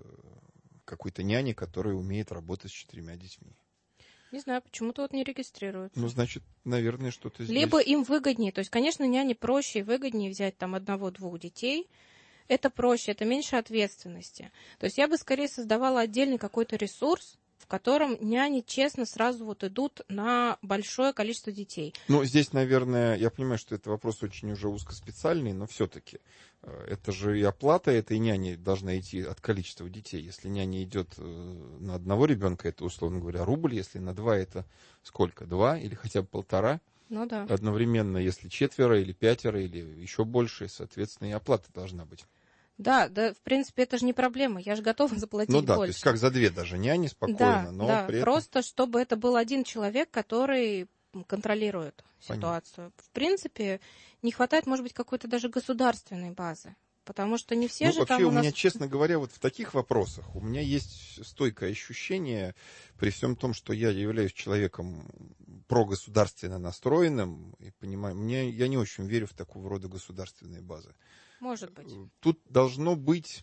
какой-то няне, которая умеет работать с четырьмя детьми? не знаю, почему-то вот не регистрируются. Ну, значит, наверное, что-то здесь... Либо им выгоднее, то есть, конечно, няне проще и выгоднее взять там одного-двух детей. Это проще, это меньше ответственности. То есть я бы скорее создавала отдельный какой-то ресурс, в котором няни честно сразу вот идут на большое количество детей. Ну, здесь, наверное, я понимаю, что это вопрос очень уже узкоспециальный, но все-таки это же и оплата этой няни должна идти от количества детей. Если няня идет на одного ребенка, это, условно говоря, рубль, если на два, это сколько? Два или хотя бы полтора? Ну да. Одновременно, если четверо или пятеро или еще больше, соответственно, и оплата должна быть. Да, да, в принципе, это же не проблема. Я же готова заплатить Ну да, больше. то есть как за две даже няни спокойно, Да, но да, при этом... просто чтобы это был один человек, который контролирует ситуацию. Понятно. В принципе, не хватает, может быть, какой-то даже государственной базы. Потому что не все Ну, же вообще, там у у нас... меня, честно говоря, вот в таких вопросах у меня есть стойкое ощущение, при всем том, что я являюсь человеком прогосударственно настроенным, и понимаю, мне, я не очень верю в такого рода государственные базы. Может быть. Тут должно быть,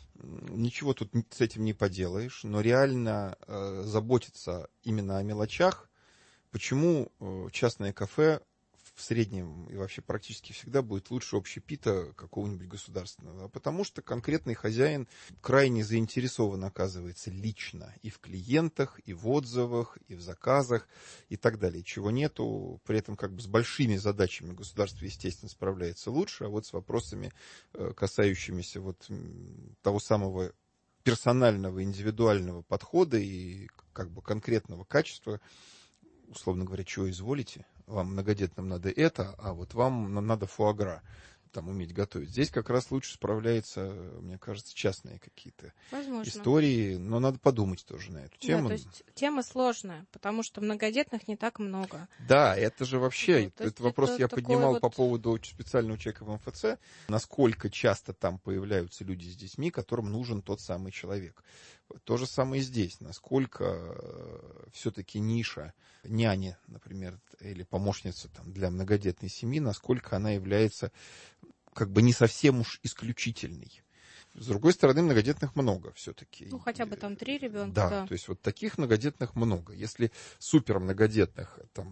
ничего тут с этим не поделаешь, но реально э, заботиться именно о мелочах. Почему э, частное кафе в среднем и вообще практически всегда будет лучше общепита какого-нибудь государственного? Потому что конкретный хозяин крайне заинтересован, оказывается, лично и в клиентах, и в отзывах, и в заказах, и так далее. Чего нету, при этом как бы с большими задачами государство, естественно, справляется лучше, а вот с вопросами, касающимися вот того самого персонального, индивидуального подхода и как бы конкретного качества, условно говоря, чего изволите, вам многодетным надо это, а вот вам надо фуагра там уметь готовить. Здесь как раз лучше справляются, мне кажется, частные какие-то Возможно. истории, но надо подумать тоже на эту тему. Да, то есть тема сложная, потому что многодетных не так много. Да, это же вообще, Вот, этот вопрос это я поднимал вот... по поводу очень специального человека в эм эф цэ, насколько часто там появляются люди с детьми, которым нужен тот самый человек. То же самое и здесь, насколько все-таки ниша няни, например, или помощницы там, для многодетной семьи, насколько она является как бы не совсем уж исключительной. С другой стороны, многодетных много все-таки. Ну, хотя бы там три ребенка, да. да. То есть вот таких многодетных много. Если супер многодетных, там,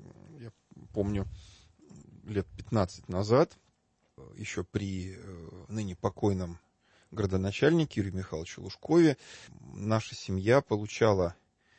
я помню, лет пятнадцать назад, еще при ныне покойном градоначальнике Юрию Михайловичу Лужкове, наша семья получала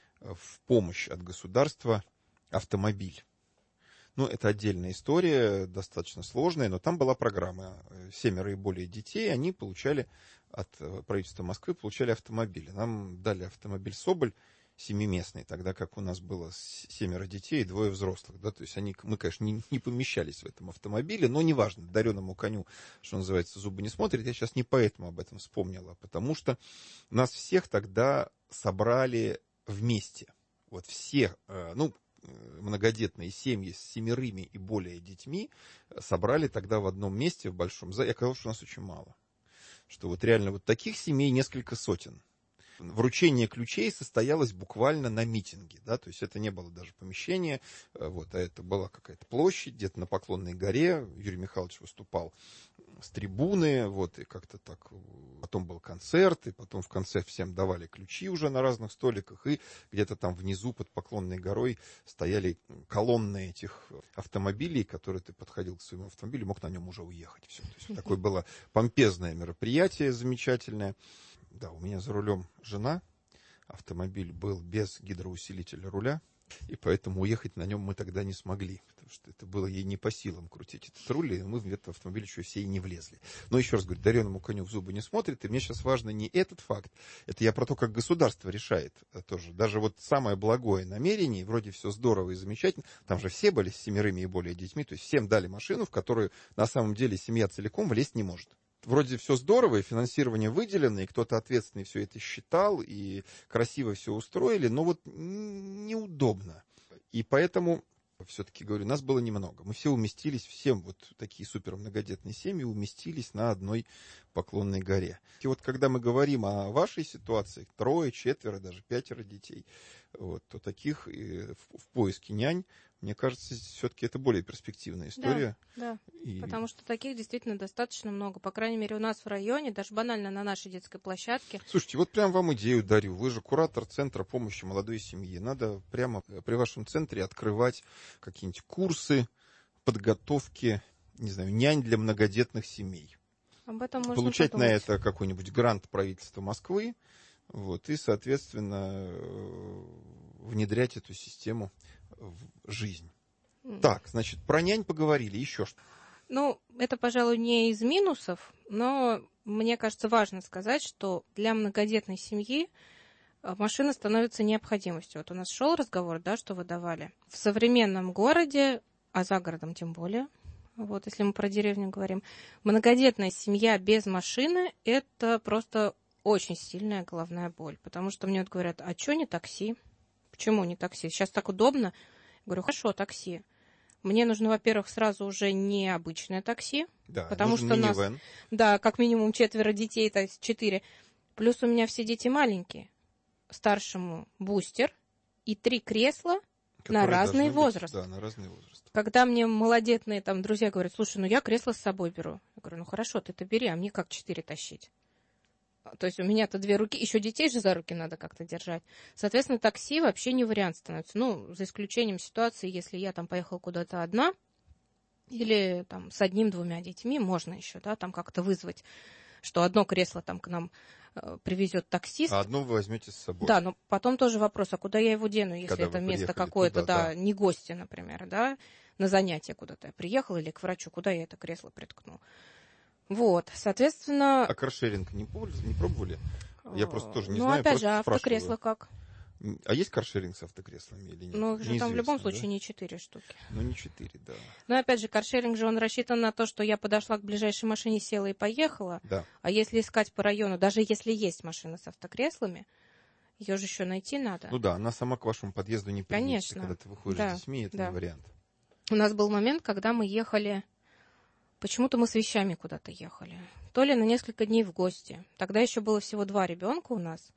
в помощь от государства автомобиль. Ну, это отдельная история, достаточно сложная, но там была программа. Семеро и более детей, они получали от правительства Москвы, получали автомобили. Нам дали автомобиль «Соболь» семиместный, тогда как у нас было семеро детей и двое взрослых. Да? То есть они, мы, конечно, не, не помещались в этом автомобиле, но неважно, дареному коню, что называется, зубы не смотрят. Я сейчас не поэтому об этом вспомнила, потому что нас всех тогда собрали вместе. Вот все, ну, многодетные семьи с семерыми и более детьми собрали тогда в одном месте, в большом зале. Оказалось, что у нас очень мало. Что вот реально вот таких семей несколько сотен. Вручение ключей состоялось буквально на митинге, да, то есть это не было даже помещение, вот, а это была какая-то площадь, где-то на Поклонной горе. Юрий Михайлович выступал с трибуны, вот, и как-то так. Потом был концерт, и потом в конце всем давали ключи уже на разных столиках, и где-то там внизу под Поклонной горой стояли колонны этих автомобилей, которые ты подходил к своему автомобилю, мог на нем уже уехать. Все. То есть такое было помпезное мероприятие, замечательное. Да, у меня за рулем жена, автомобиль был без гидроусилителя руля, и поэтому уехать на нем мы тогда не смогли, потому что это было ей не по силам крутить этот руль, и мы в этот автомобиль еще все и не влезли. Но еще раз говорю, дареному коню в зубы не смотрит, и мне сейчас важно не этот факт, это я про то, как государство решает тоже. Даже вот самое благое намерение, вроде все здорово и замечательно, там же все были с семерыми и более детьми, то есть всем дали машину, в которую на самом деле семья целиком влезть не может. Вроде все здорово, и финансирование выделено, и кто-то ответственный все это считал, и красиво все устроили, но вот неудобно. И поэтому, все-таки говорю, нас было немного. Мы все уместились, всем вот такие супер многодетные семьи уместились на одной Поклонной горе. И вот когда мы говорим о вашей ситуации, трое, четверо, даже пятеро детей, вот, то таких в, в поиске нянь, мне кажется, все-таки это более перспективная история. Да, да. И... Потому что таких действительно достаточно много. По крайней мере, у нас в районе, даже банально на нашей детской площадке. Слушайте, вот прям вам идею дарю. Вы же куратор Центра помощи молодой семье. Надо прямо при вашем центре открывать какие-нибудь курсы подготовки, не знаю, нянь для многодетных семей. Об этом можно Получать подумать. на это какой-нибудь грант правительства Москвы, вот, и, соответственно, внедрять эту систему в жизнь. Mm. Так, значит, про нянь поговорили. Еще что? Ну, это, пожалуй, не из минусов, но мне кажется важно сказать, что для многодетной семьи машина становится необходимостью. Вот у нас шел разговор, да, что выдавали. В современном городе, а за городом тем более, вот если мы про деревню говорим, многодетная семья без машины – это просто очень сильная головная боль. Потому что мне вот говорят, а что не такси? Почему не такси? Сейчас так удобно. Я говорю, хорошо, такси. Мне нужно, во-первых, сразу уже не обычное такси, да, потому что нас, да, как минимум четверо детей, то есть четыре. Плюс у меня все дети маленькие. Старшему бустер и три кресла на разный возраст. Быть, да, на разный возраст. Когда мне малодетные там друзья говорят, слушай, ну я кресло с собой беру. Я говорю, ну хорошо, ты-то бери, а мне как четыре тащить? То есть у меня-то две руки, еще детей же за руки надо как-то держать. Соответственно, такси вообще не вариант становится. Ну, за исключением ситуации, если я там поехала куда-то одна, или там с одним-двумя детьми, можно еще, да, там как-то вызвать, что одно кресло там к нам э, привезет таксист. А одно вы возьмете с собой. Да, но потом тоже вопрос, а куда я его дену, если Когда это место какое-то, туда, да, да, не гости, например, да, на занятие куда-то я приехала или к врачу, куда я это кресло приткну. Вот, соответственно... А каршеринг не пользовались, не пробовали? Я просто тоже не ну, знаю, опять же, просто автокресло спрашиваю. как? А есть каршеринг с автокреслами или нет? Ну, же там в любом да? случае не четыре штуки. Ну, не четыре, да. Но опять же, каршеринг же он рассчитан на то, что я подошла к ближайшей машине, села и поехала. Да. А если искать по району, даже если есть машина с автокреслами, ее же еще найти надо. Ну да, она сама к вашему подъезду не приедет. Конечно. Когда ты выходишь да, с детьми, это да. не вариант. У нас был момент, когда мы ехали... Почему-то мы с вещами куда-то ехали. То ли на несколько дней в гости. Тогда еще было всего два ребенка у нас.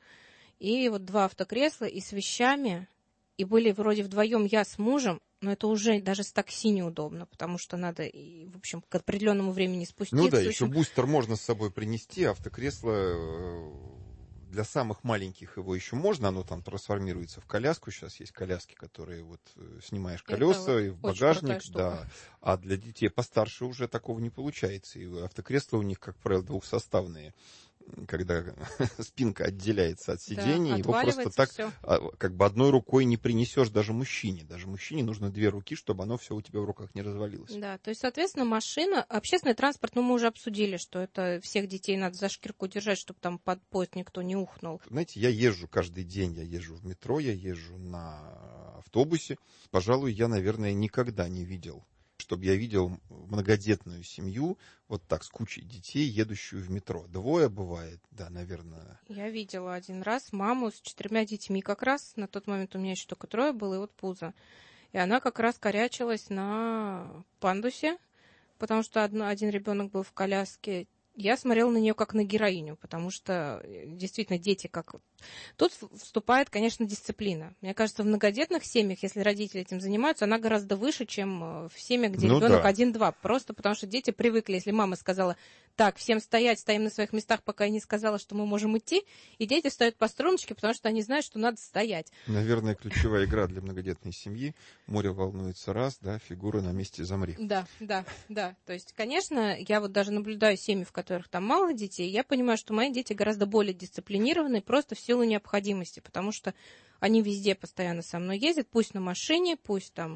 И вот два автокресла и с вещами. И были вроде вдвоем я с мужем. Но это уже даже с такси неудобно. Потому что надо, и, в общем, к определенному времени спуститься. Ну да, общем... еще бустер можно с собой принести. Автокресло... Для самых маленьких его еще можно, оно там трансформируется в коляску. Сейчас есть коляски, которые вот снимаешь колеса и в багажник, да. А для детей постарше уже такого не получается. И автокресла у них, как правило, двухсоставные. Когда спинка отделяется от сидения, да, его просто так все. Как бы одной рукой не принесешь даже мужчине. Даже мужчине нужно две руки, чтобы оно все у тебя в руках не развалилось. Да, то есть, соответственно, машина, общественный транспорт, ну, мы уже обсудили, что это всех детей надо за шкирку держать, чтобы там под поезд никто не ухнул. Знаете, я езжу каждый день, я езжу в метро, я езжу на автобусе. Пожалуй, я, наверное, никогда не видел, чтобы я видел многодетную семью, вот так, с кучей детей, едущую в метро. Двое бывает, да, наверное. Я видела один раз маму с четырьмя детьми как раз. На тот момент у меня еще только трое было, и вот пузо. И она как раз корячилась на пандусе, потому что одно, один ребенок был в коляске, я смотрела на нее как на героиню, потому что действительно дети как... Тут вступает, конечно, дисциплина. Мне кажется, в многодетных семьях, если родители этим занимаются, она гораздо выше, чем в семьях, где ну, ребенок да. один-два. Просто потому что дети привыкли, если мама сказала, так, всем стоять, стоим на своих местах, пока я не сказала, что мы можем идти, и дети встают по струночке, потому что они знают, что надо стоять. Наверное, ключевая игра для многодетной семьи. Море волнуется раз, да, фигура на месте замри. Да, да, да. То есть, конечно, я вот даже наблюдаю семьи, в которых там мало детей, я понимаю, что мои дети гораздо более дисциплинированы просто в силу необходимости, потому что они везде постоянно со мной ездят, пусть на машине, пусть там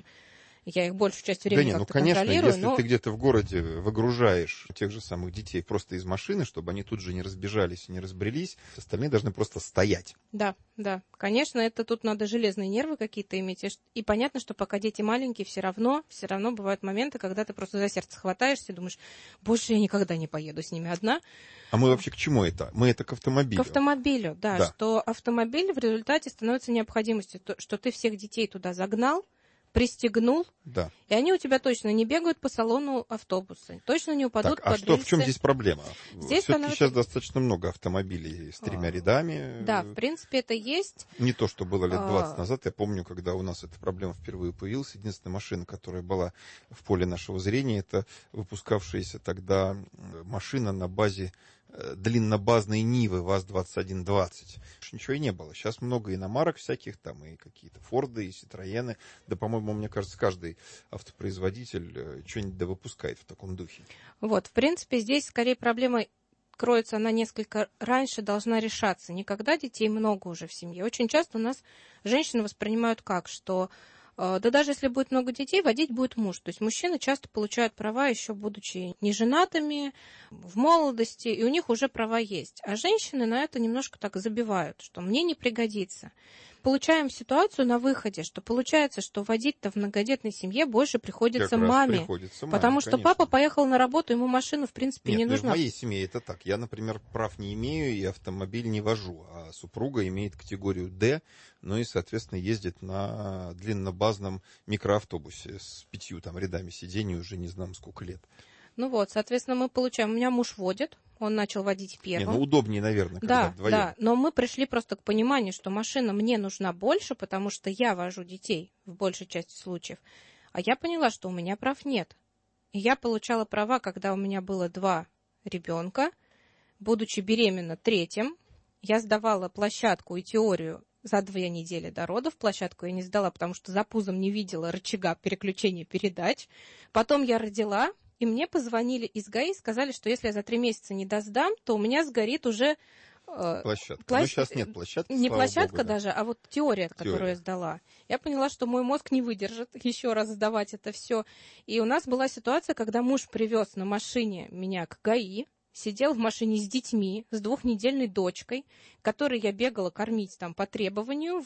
я их большую часть времени да не, как-то ну, конечно, контролирую. если но... ты где-то в городе выгружаешь тех же самых детей просто из машины, чтобы они тут же не разбежались и не разбрелись, остальные должны просто стоять. Да, да, конечно, это тут надо железные нервы какие-то иметь. И понятно, что пока дети маленькие, все равно, все равно бывают моменты, когда ты просто за сердце хватаешься и думаешь, больше я никогда не поеду с ними одна. А мы вообще к чему это? Мы это к автомобилю. К автомобилю, да, да. Что автомобиль в результате становится необходимостью, что ты всех детей туда загнал, пристегнул, да. и они у тебя точно не бегают по салону автобуса, точно не упадут так, а под что, рельсы. в чем здесь проблема? Здесь Все-таки становится... сейчас достаточно много автомобилей с тремя рядами. Да, в принципе, это есть. Не то, что было лет двадцать назад. Я помню, когда у нас эта проблема впервые появилась, единственная машина, которая была в поле нашего зрения, это выпускавшаяся тогда машина на базе длиннобазной Нивы ВАЗ двадцать один двадцать. Ничего и не было. Сейчас много иномарок всяких, там и какие-то Форды, и Ситроены. Да, по-моему, мне кажется, каждый автопроизводитель что-нибудь да выпускает в таком духе. Вот, в принципе, здесь скорее проблема кроется, она несколько раньше должна решаться. Никогда детей много уже в семье. Очень часто у нас женщины воспринимают как, что да даже если будет много детей, водить будет муж. То есть мужчины часто получают права, еще будучи неженатыми, в молодости, и у них уже права есть. А женщины на это немножко так забивают, что мне не пригодится. Получаем ситуацию на выходе, что получается, что водить-то в многодетной семье больше приходится как маме. Приходится маме, потому что конечно. папа поехал на работу, ему машина в принципе Нет, не ну нужна. в моей семье это так. Я, например, прав не имею и автомобиль не вожу, а супруга имеет категорию Д, ну и, соответственно, ездит на длиннобазном микроавтобусе с пятью там рядами сидений уже не знаю сколько лет. Ну вот, соответственно, мы получаем. У меня муж водит, он начал водить первым. Не, ну удобнее, наверное, когда да, вдвоем. Да, но мы пришли просто к пониманию, что машина мне нужна больше, потому что я вожу детей в большей части случаев. А я поняла, что у меня прав нет. И я получала права, когда у меня было два ребенка, будучи беременна третьим. Я сдавала площадку и теорию за две недели до родов. Площадку я не сдала, потому что за пузом не видела рычага переключения передач. Потом я родила. И мне позвонили из ГАИ, сказали, что если я за три месяца не досдам, то у меня сгорит уже... Э, площадка. Площ... Ну, сейчас нет площадки, Не слава площадка богу, да. даже, а вот теория, теория, которую я сдала. Я поняла, что мой мозг не выдержит еще раз сдавать это все. И у нас была ситуация, когда муж привез на машине меня к ГАИ, сидел в машине с детьми, с двухнедельной дочкой, которой я бегала кормить там по требованию,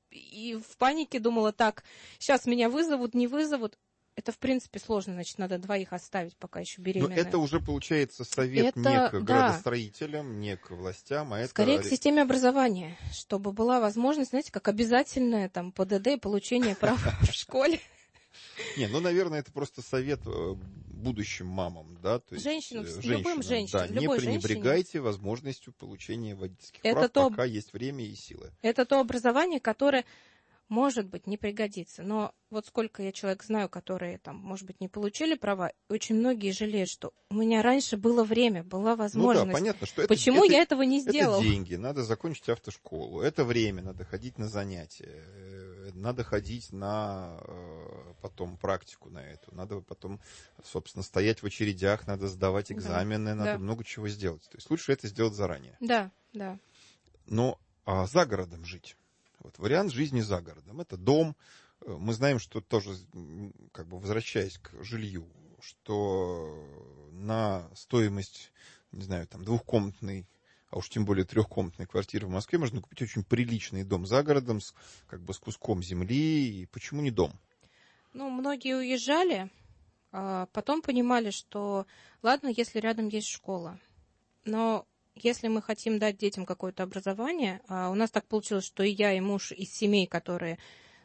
и в панике думала, так, сейчас меня вызовут, не вызовут. Это, в принципе, сложно, значит, надо двоих оставить, пока еще беременная. Но это уже, получается, совет это, не к да. градостроителям, не к властям, а это... Скорее к системе образования, чтобы была возможность, знаете, как обязательное там ПДД, получение прав в школе. Не, ну, наверное, это просто совет будущим мамам, да, то есть женщинам, женщинам, любым женщинам, да, не любой пренебрегайте женщине. возможностью получения водительских это прав, то, пока есть время и силы. Это то образование, которое, может быть, не пригодится. Но вот сколько я человек знаю, которые, там, может быть, не получили права, очень многие жалеют, что у меня раньше было время, была возможность. Ну да, понятно, что это, почему это, я этого не сделал? Это деньги, надо закончить автошколу, это время, надо ходить на занятия, надо ходить на потом практику на эту, надо потом, собственно, стоять в очередях, надо сдавать экзамены, да, надо да. много чего сделать. То есть лучше это сделать заранее. Да, да. Но а за городом жить. Вот вариант жизни за городом. Это дом. Мы знаем, что тоже, как бы возвращаясь к жилью, что на стоимость, не знаю, там двухкомнатной, а уж тем более трехкомнатной квартиры в Москве можно купить очень приличный дом за городом, с, как бы с куском земли. И почему не дом? Ну, многие уезжали, а потом понимали, что ладно, если рядом есть школа, но если мы хотим дать детям какое-то образование, а у нас так получилось, что и я, и муж из семей, которые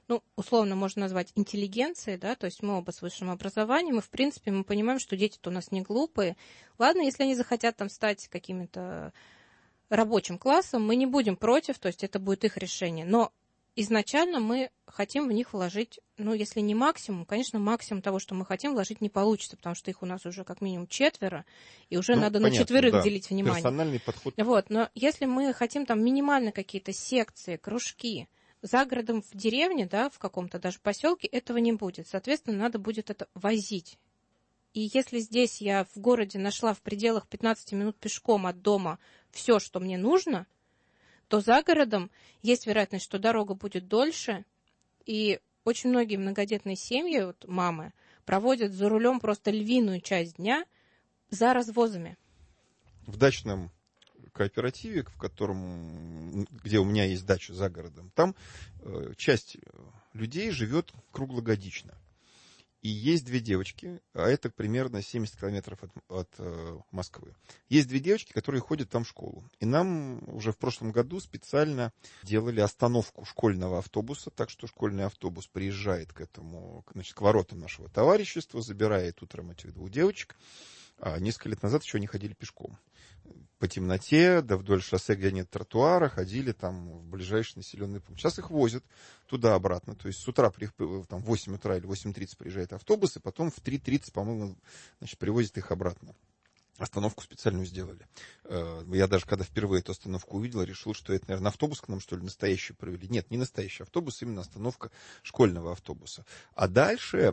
ну, условно можно назвать интеллигенцией, да, то есть мы оба с высшим образованием, и, в принципе, мы понимаем, что дети-то у нас не глупые. Ладно, если они захотят там стать какими-то рабочим классом, мы не будем против, то есть это будет их решение. Но изначально мы хотим в них вложить, ну, если не максимум, конечно, максимум того, что мы хотим вложить, не получится, потому что их у нас уже как минимум четверо, и уже Ну, надо понятно, на четверых да. делить внимание. Персональный подход. Вот, но если мы хотим там минимально какие-то секции, кружки, за городом в деревне, да, в каком-то даже поселке, этого не будет. Соответственно, надо будет это возить. И если здесь я в городе нашла в пределах пятнадцати минут пешком от дома все, что мне нужно, то за городом есть вероятность, что дорога будет дольше, и очень многие многодетные семьи, вот мамы, проводят за рулем просто львиную часть дня за развозами. В дачном кооперативе, в котором, где у меня есть дача за городом, там э, часть людей живет круглогодично. И есть две девочки, а это примерно семьдесят километров от, от э, Москвы. Есть две девочки, которые ходят там в школу. И нам уже в прошлом году специально делали остановку школьного автобуса, так что школьный автобус приезжает к этому, значит, к воротам нашего товарищества, забирает утром этих двух девочек. А несколько лет назад еще они ходили пешком. По темноте, да вдоль шоссе, где нет тротуара, ходили там в ближайший населенный пункт. Сейчас их возят туда-обратно. То есть с утра, там, в восемь утра или в восемь тридцать приезжает автобус, и потом в три тридцать, по-моему, значит, привозят их обратно. Остановку специальную сделали. Я даже, когда впервые эту остановку увидел, решил, что это, наверное, автобус к нам, что ли, настоящий провели. Нет, не настоящий автобус, именно остановка школьного автобуса. А дальше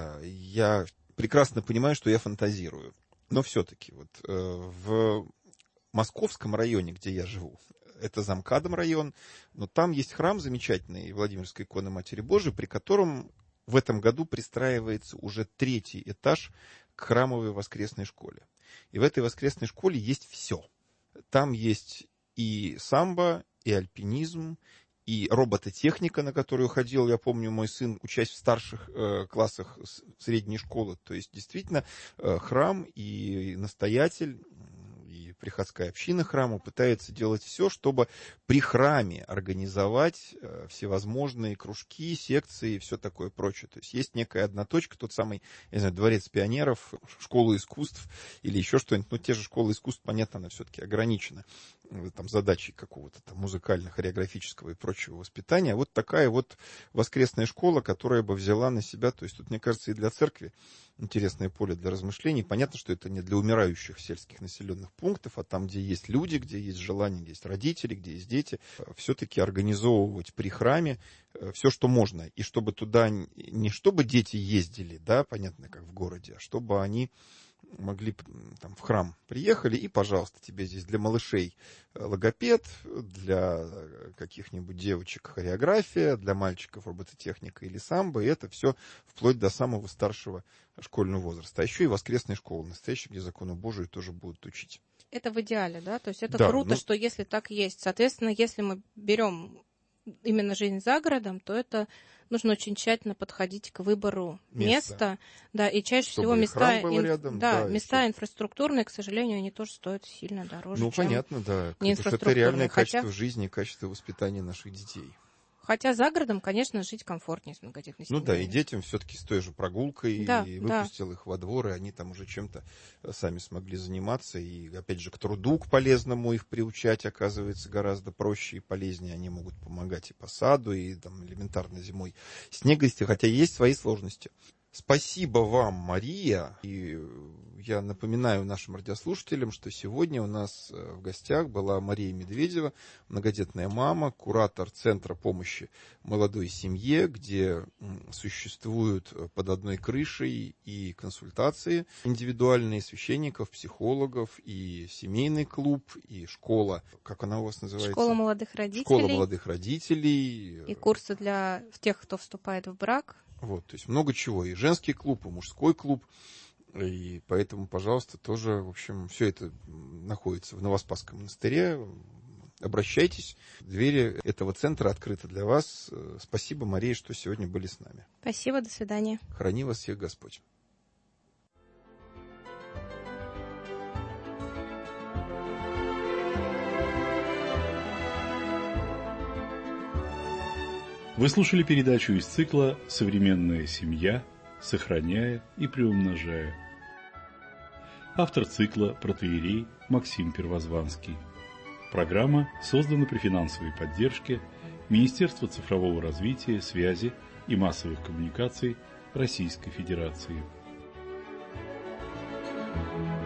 я прекрасно понимаю, что я фантазирую. Но все-таки вот в Московском районе, где я живу, это Замкадом район, но там есть храм замечательный Владимирской иконы Матери Божией, при котором в этом году пристраивается уже третий этаж к храмовой воскресной школе. И в этой воскресной школе есть все. Там есть и самбо, и альпинизм, и робототехника, на которую ходил, я помню, мой сын, учась в старших э, классах средней школы. То есть, действительно, э, храм и настоятель, и приходская община храма пытается делать все, чтобы при храме организовать э, всевозможные кружки, секции и все такое прочее. То есть, есть некая одна точка, тот самый, я не знаю, дворец пионеров, школа искусств или еще что-нибудь. Но те же школы искусств, понятно, она все-таки ограничена там задачей какого-то там музыкально-хореографического и прочего воспитания. Вот такая вот воскресная школа, которая бы взяла на себя, то есть тут, мне кажется, и для церкви интересное поле для размышлений. Понятно, что это не для умирающих сельских населенных пунктов, а там, где есть люди, где есть желание, где есть родители, где есть дети, все-таки организовывать при храме все, что можно. И чтобы туда, не чтобы дети ездили, да, понятно, как в городе, а чтобы они могли там в храм приехали, и, пожалуйста, тебе здесь для малышей логопед, для каких-нибудь девочек хореография, для мальчиков робототехника или самбо, и это все вплоть до самого старшего школьного возраста. А еще и воскресная школа настоящая, где закону Божию тоже будут учить. Это в идеале, да? То есть это да, круто, ну... что если так есть. Соответственно, если мы берем именно жизнь за городом, то это нужно очень тщательно подходить к выбору места, места да, и чаще чтобы всего места, ин... рядом, да, да, места чтобы... инфраструктурные, к сожалению, они тоже стоят сильно дороже, ну, чем понятно, да. неинфраструктурные. Это реальное хотя... качество жизни, качество воспитания наших детей. Хотя за городом, конечно, жить комфортнее с многодетной семьей. Ну да, и детям все-таки с той же прогулкой, да, и да. выпустил их во двор, и они там уже чем-то сами смогли заниматься. И опять же, к труду, к полезному их приучать, оказывается, гораздо проще и полезнее. Они могут помогать и по саду, и там элементарно зимой снегости, хотя есть свои сложности. Спасибо вам, Мария. И я напоминаю нашим радиослушателям, что сегодня у нас в гостях была Мария Медведева, многодетная мама, куратор Центра помощи молодой семье, где существуют под одной крышей и консультации индивидуальные священников, психологов, и семейный клуб, и школа, как она у вас называется? Школа молодых родителей. Школа молодых родителей. И курсы для тех, кто вступает в брак. Вот, то есть много чего. И женский клуб, и мужской клуб. И поэтому, пожалуйста, тоже, в общем, все это находится в Новоспасском монастыре. Обращайтесь. Двери этого центра открыты для вас. Спасибо, Мария, что сегодня были с нами. Спасибо, до свидания. Храни вас всех Господь. Вы слушали передачу из цикла «Современная семья. Сохраняя и приумножая». Автор цикла протоиерей Максим Первозванский. Программа создана при финансовой поддержке Министерства цифрового развития, связи и массовых коммуникаций Российской Федерации.